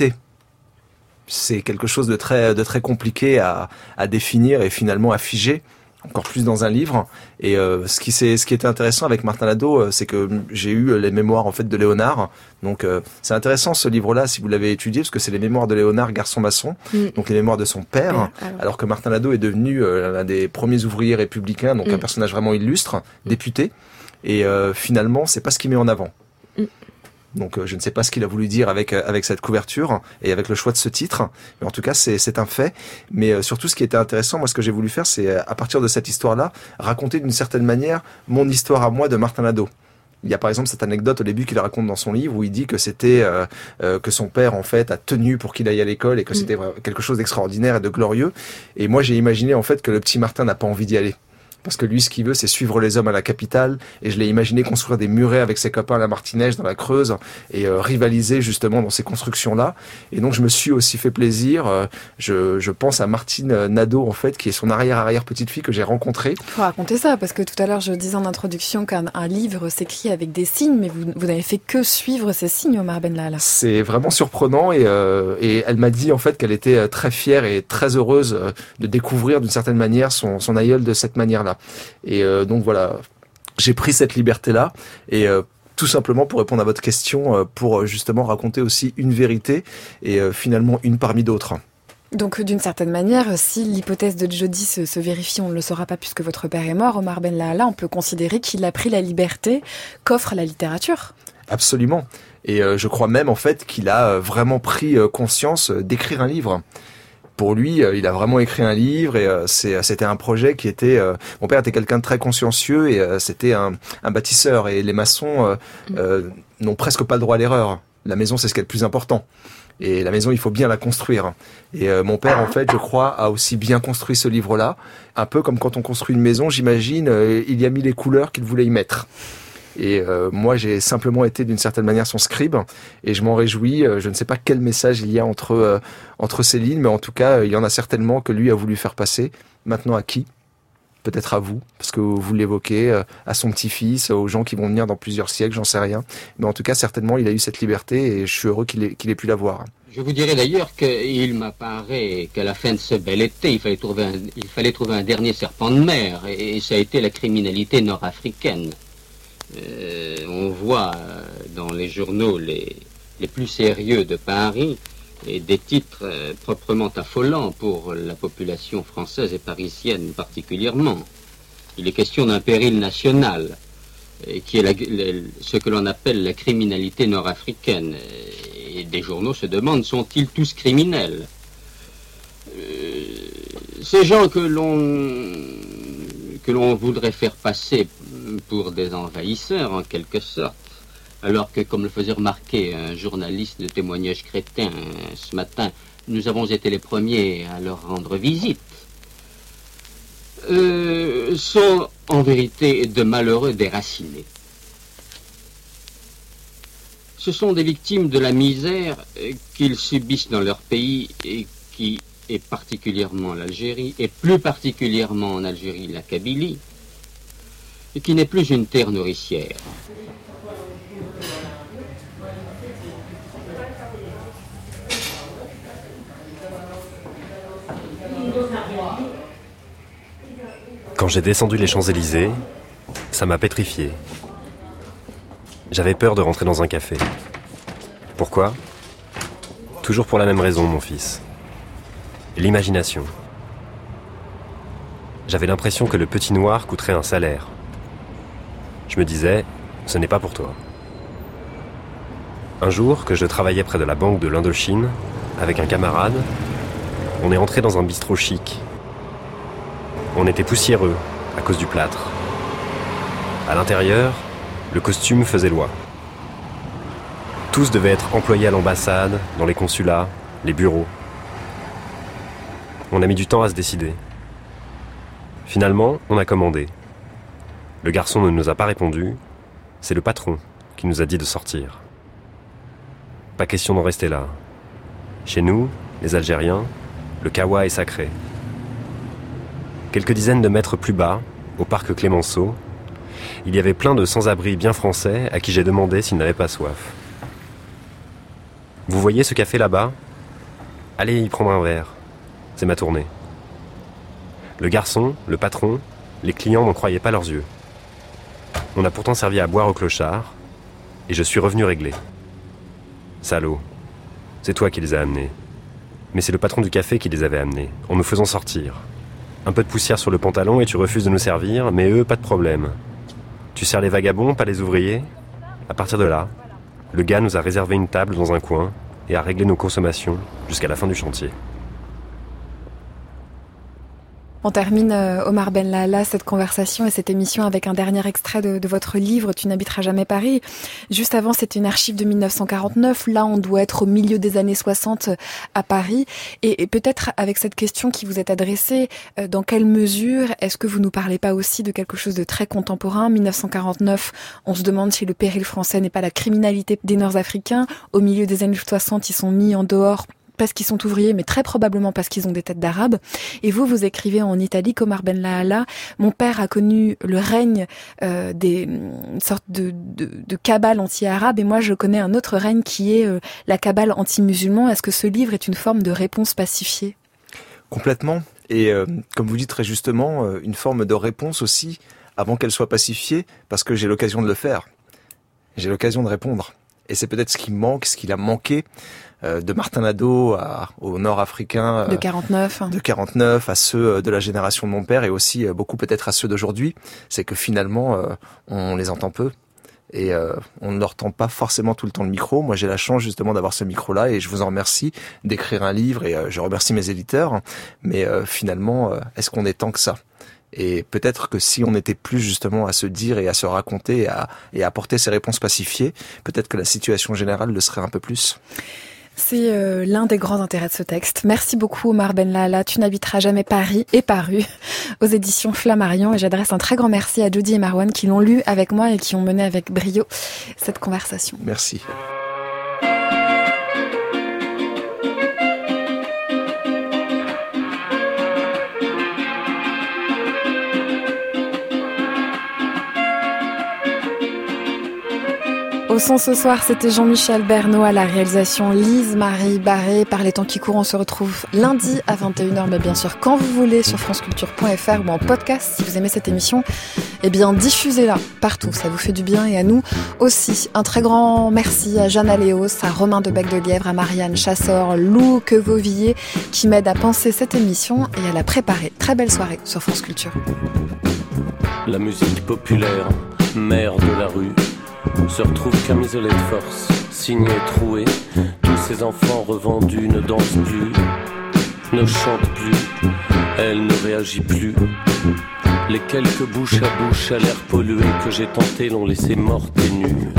C'est quelque chose de très, de très compliqué à, à définir et finalement à figer. Encore plus dans un livre. Et euh, ce qui c'est ce qui était intéressant avec Martin Lado, euh, c'est que j'ai eu les mémoires en fait de Léonard. Donc euh, c'est intéressant ce livre-là si vous l'avez étudié parce que c'est les mémoires de Léonard, garçon maçon. Mm. Donc les mémoires de son père. Ouais, alors. alors que Martin Lado est devenu euh, l'un des premiers ouvriers républicains, donc mm. un personnage vraiment illustre, mm. député. Et euh, finalement, c'est pas ce qu'il met en avant. Mm. Donc euh, je ne sais pas ce qu'il a voulu dire avec euh, avec cette couverture et avec le choix de ce titre, mais en tout cas c'est c'est un fait. Mais euh, surtout ce qui était intéressant, moi ce que j'ai voulu faire, c'est euh, à partir de cette histoire-là, raconter d'une certaine manière mon histoire à moi de Martin Lado. Il y a par exemple cette anecdote au début qu'il raconte dans son livre où il dit que c'était euh, euh, que son père en fait a tenu pour qu'il aille à l'école et que mmh. c'était quelque chose d'extraordinaire et de glorieux. Et moi j'ai imaginé en fait que le petit Martin n'a pas envie d'y aller. Parce que lui, ce qu'il veut, c'est suivre les hommes à la capitale. Et je l'ai imaginé construire des murets avec ses copains à la Martinège, dans la Creuse, et euh, rivaliser justement dans ces constructions-là. Et donc, je me suis aussi fait plaisir. Euh, je, je pense à Martine Nadeau, en fait, qui est son arrière-arrière-petite-fille que j'ai rencontrée. Il faut raconter ça, parce que tout à l'heure, je disais en introduction qu'un un livre s'écrit avec des signes, mais vous, vous n'avez fait que suivre ces signes, Omar Benlala. C'est vraiment surprenant. Et, euh, et elle m'a dit, en fait, qu'elle était très fière et très heureuse de découvrir, d'une certaine manière, son, son aïeul de cette manière-là. Et euh, donc voilà, j'ai pris cette liberté-là et euh, tout simplement pour répondre à votre question, euh, pour justement raconter aussi une vérité et euh, finalement une parmi d'autres. Donc d'une certaine manière, si l'hypothèse de Jody se, se vérifie, on ne le saura pas puisque votre père est mort, Omar Benlala, on peut considérer qu'il a pris la liberté qu'offre la littérature. Absolument. Et euh, je crois même en fait qu'il a vraiment pris conscience d'écrire un livre. Pour lui, euh, il a vraiment écrit un livre et euh, c'est, c'était un projet qui était... Euh, mon père était quelqu'un de très consciencieux et euh, c'était un, un bâtisseur. Et les maçons euh, euh, n'ont presque pas le droit à l'erreur. La maison, c'est ce qui est le plus important. Et la maison, il faut bien la construire. Et euh, mon père, en fait, je crois, a aussi bien construit ce livre-là. Un peu comme quand on construit une maison, j'imagine, euh, il y a mis les couleurs qu'il voulait y mettre. Et euh, moi, j'ai simplement été d'une certaine manière son scribe, et je m'en réjouis. Euh, je ne sais pas quel message il y a entre euh, entre ces lignes, mais en tout cas, il y en a certainement que lui a voulu faire passer. Maintenant, à qui ? Peut-être à vous, parce que vous l'évoquez, euh, à son petit-fils, aux gens qui vont venir dans plusieurs siècles, j'en sais rien. Mais en tout cas, certainement, il a eu cette liberté, et je suis heureux qu'il ait, qu'il ait pu l'avoir. Je vous dirais d'ailleurs qu'il m'apparaît qu'à la fin de ce bel été, il fallait trouver un, il fallait trouver un dernier serpent de mer, et, et ça a été la criminalité nord-africaine. Euh, on voit euh, dans les journaux les, les plus sérieux de Paris et des titres euh, proprement affolants pour la population française et parisienne particulièrement. Il est question d'un péril national euh, qui est la, la, ce que l'on appelle la criminalité nord-africaine. Et des journaux se demandent, sont-ils tous criminels ? euh, Ces gens que l'on que l'on voudrait faire passer pour des envahisseurs, en quelque sorte, alors que, comme le faisait remarquer un journaliste de témoignage crétin ce matin, nous avons été les premiers à leur rendre visite, euh, sont en vérité de malheureux déracinés. Ce sont des victimes de la misère qu'ils subissent dans leur pays et qui et particulièrement l'Algérie, et plus particulièrement en Algérie la Kabylie, et qui n'est plus une terre nourricière. Quand j'ai descendu les Champs-Élysées, ça m'a pétrifié. J'avais peur de rentrer dans un café. Pourquoi ? Toujours pour la même raison, mon fils. L'imagination. J'avais l'impression que le petit noir coûterait un salaire. Je me disais, ce n'est pas pour toi. Un jour, que je travaillais près de la banque de l'Indochine, avec un camarade, on est entré dans un bistrot chic. On était poussiéreux, à cause du plâtre. À l'intérieur, le costume faisait loi. Tous devaient être employés à l'ambassade, dans les consulats, les bureaux. On a mis du temps à se décider. Finalement, on a commandé. Le garçon ne nous a pas répondu. C'est le patron qui nous a dit de sortir. Pas question d'en rester là. Chez nous, les Algériens, le kawa est sacré. Quelques dizaines de mètres plus bas, au parc Clémenceau, il y avait plein de sans-abri bien français à qui j'ai demandé s'ils n'avaient pas soif. Vous voyez ce café là-bas ? Allez y prendre un verre. C'est ma tournée. Le garçon, le patron, les clients n'en croyaient pas leurs yeux. On a pourtant servi à boire au clochard, et je suis revenu régler. Salaud, c'est toi qui les as amenés. Mais c'est le patron du café qui les avait amenés, en nous faisant sortir. Un peu de poussière sur le pantalon et tu refuses de nous servir, mais eux, pas de problème. Tu sers les vagabonds, pas les ouvriers. À partir de là, le gars nous a réservé une table dans un coin et a réglé nos consommations jusqu'à la fin du chantier. On termine, euh, Omar Ben Laala, cette conversation et cette émission avec un dernier extrait de, de votre livre « Tu n'habiteras jamais Paris ». Juste avant, c'était une archive de dix-neuf cent quarante-neuf. Là, on doit être au milieu des années soixante à Paris. Et, et peut-être avec cette question qui vous est adressée, euh, dans quelle mesure est-ce que vous nous parlez pas aussi de quelque chose de très contemporain ? dix-neuf cent quarante-neuf, on se demande si le péril français n'est pas la criminalité des Nord-Africains. Au milieu des années soixante, ils sont mis en dehors parce qu'ils sont ouvriers, mais très probablement parce qu'ils ont des têtes d'arabes. Et vous, vous écrivez en italique, Omar Ben Laala, mon père a connu le règne euh, des une sorte de, de, de cabale anti-arabe, et moi je connais un autre règne qui est euh, la cabale anti-musulman. Est-ce que ce livre est une forme de réponse pacifiée ? Complètement. Et euh, comme vous dites très justement, euh, une forme de réponse aussi, avant qu'elle soit pacifiée, parce que j'ai l'occasion de le faire. J'ai l'occasion de répondre. Et c'est peut-être ce qui manque, ce qu'il a manqué euh, de Martin Nadeau à, aux Nord-Africains euh, de quarante-neuf, de quarante-neuf, à ceux de la génération de mon père et aussi euh, beaucoup peut-être à ceux d'aujourd'hui. C'est que finalement, euh, on les entend peu et euh, on ne leur tend pas forcément tout le temps le micro. Moi, j'ai la chance justement d'avoir ce micro-là et je vous en remercie d'écrire un livre et euh, je remercie mes éditeurs. Mais euh, finalement, euh, est-ce qu'on est tant que ça ? Et peut-être que si on était plus justement à se dire et à se raconter et à, et à apporter ces réponses pacifiées, peut-être que la situation générale le serait un peu plus. C'est euh, l'un des grands intérêts de ce texte. Merci beaucoup Omar Ben Laala. Tu n'habiteras jamais Paris est paru aux éditions Flammarion. Et j'adresse un très grand merci à Jody et Marwan qui l'ont lu avec moi et qui ont mené avec brio cette conversation. Merci. Au son ce soir, c'était Jean-Michel Bernot à la réalisation, Lise-Marie Barré. Par les temps qui courent, on se retrouve lundi à vingt et une heures, mais bien sûr quand vous voulez sur franceculture point f r ou en podcast. Si vous aimez cette émission, eh bien diffusez-la partout, ça vous fait du bien et à nous aussi. Un très grand merci à Jeanne Aléos, à Romain de Bec-de-Lièvre, à Marianne Chassor, Lou Quevauviller qui m'aide à penser cette émission et à la préparer. Très belle soirée sur France Culture. La musique populaire, mère de la rue, se retrouve camisolée de force, signée trouée. Tous ces enfants revendus ne dansent plus, ne chantent plus, elle ne réagit plus. Les quelques bouches à bouche à l'air pollué que j'ai tenté l'ont laissée morte et nue.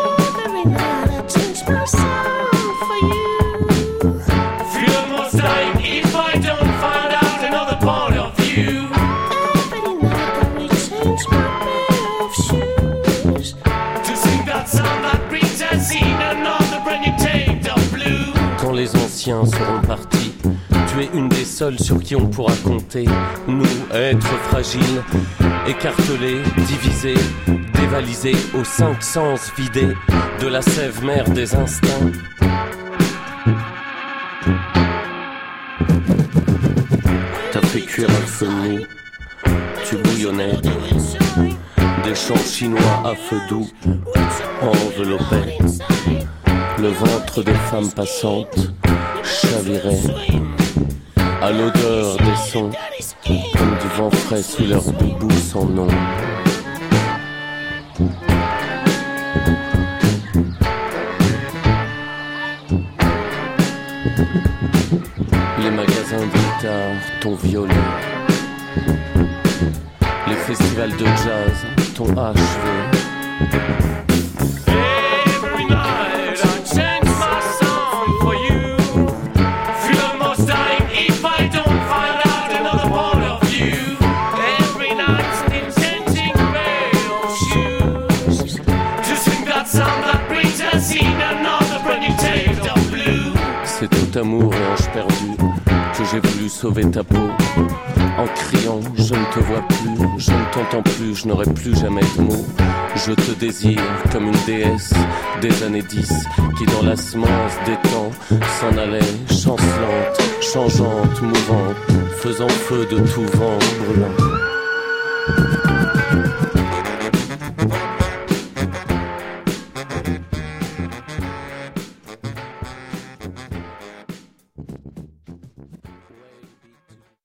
Quand les anciens seront partis, tu es une des seules sur qui on pourra compter. Nous, êtres fragiles, écartelés, divisés, dévalisés, aux cinq sens vidés de la sève mère des instincts. T'as fait cuire un feu mou, tu bouillonnais. Des champs chinois à feu doux enveloppaient le ventre des femmes passantes, chavirait à l'odeur des sons comme du vent frais sous leurs boubous sans nom. Les magasins de guitare t'ont violé, les festivals de jazz t'ont achevé. C'est tout amour et ange perdu, que j'ai voulu sauver ta peau. En criant, je ne te vois plus, je ne t'entends plus, je n'aurai plus jamais de mots. Je te désire comme une déesse des années dix, qui dans la semence des temps s'en allait chancelante, changeante, mouvante, faisant feu de tout vent brûlant.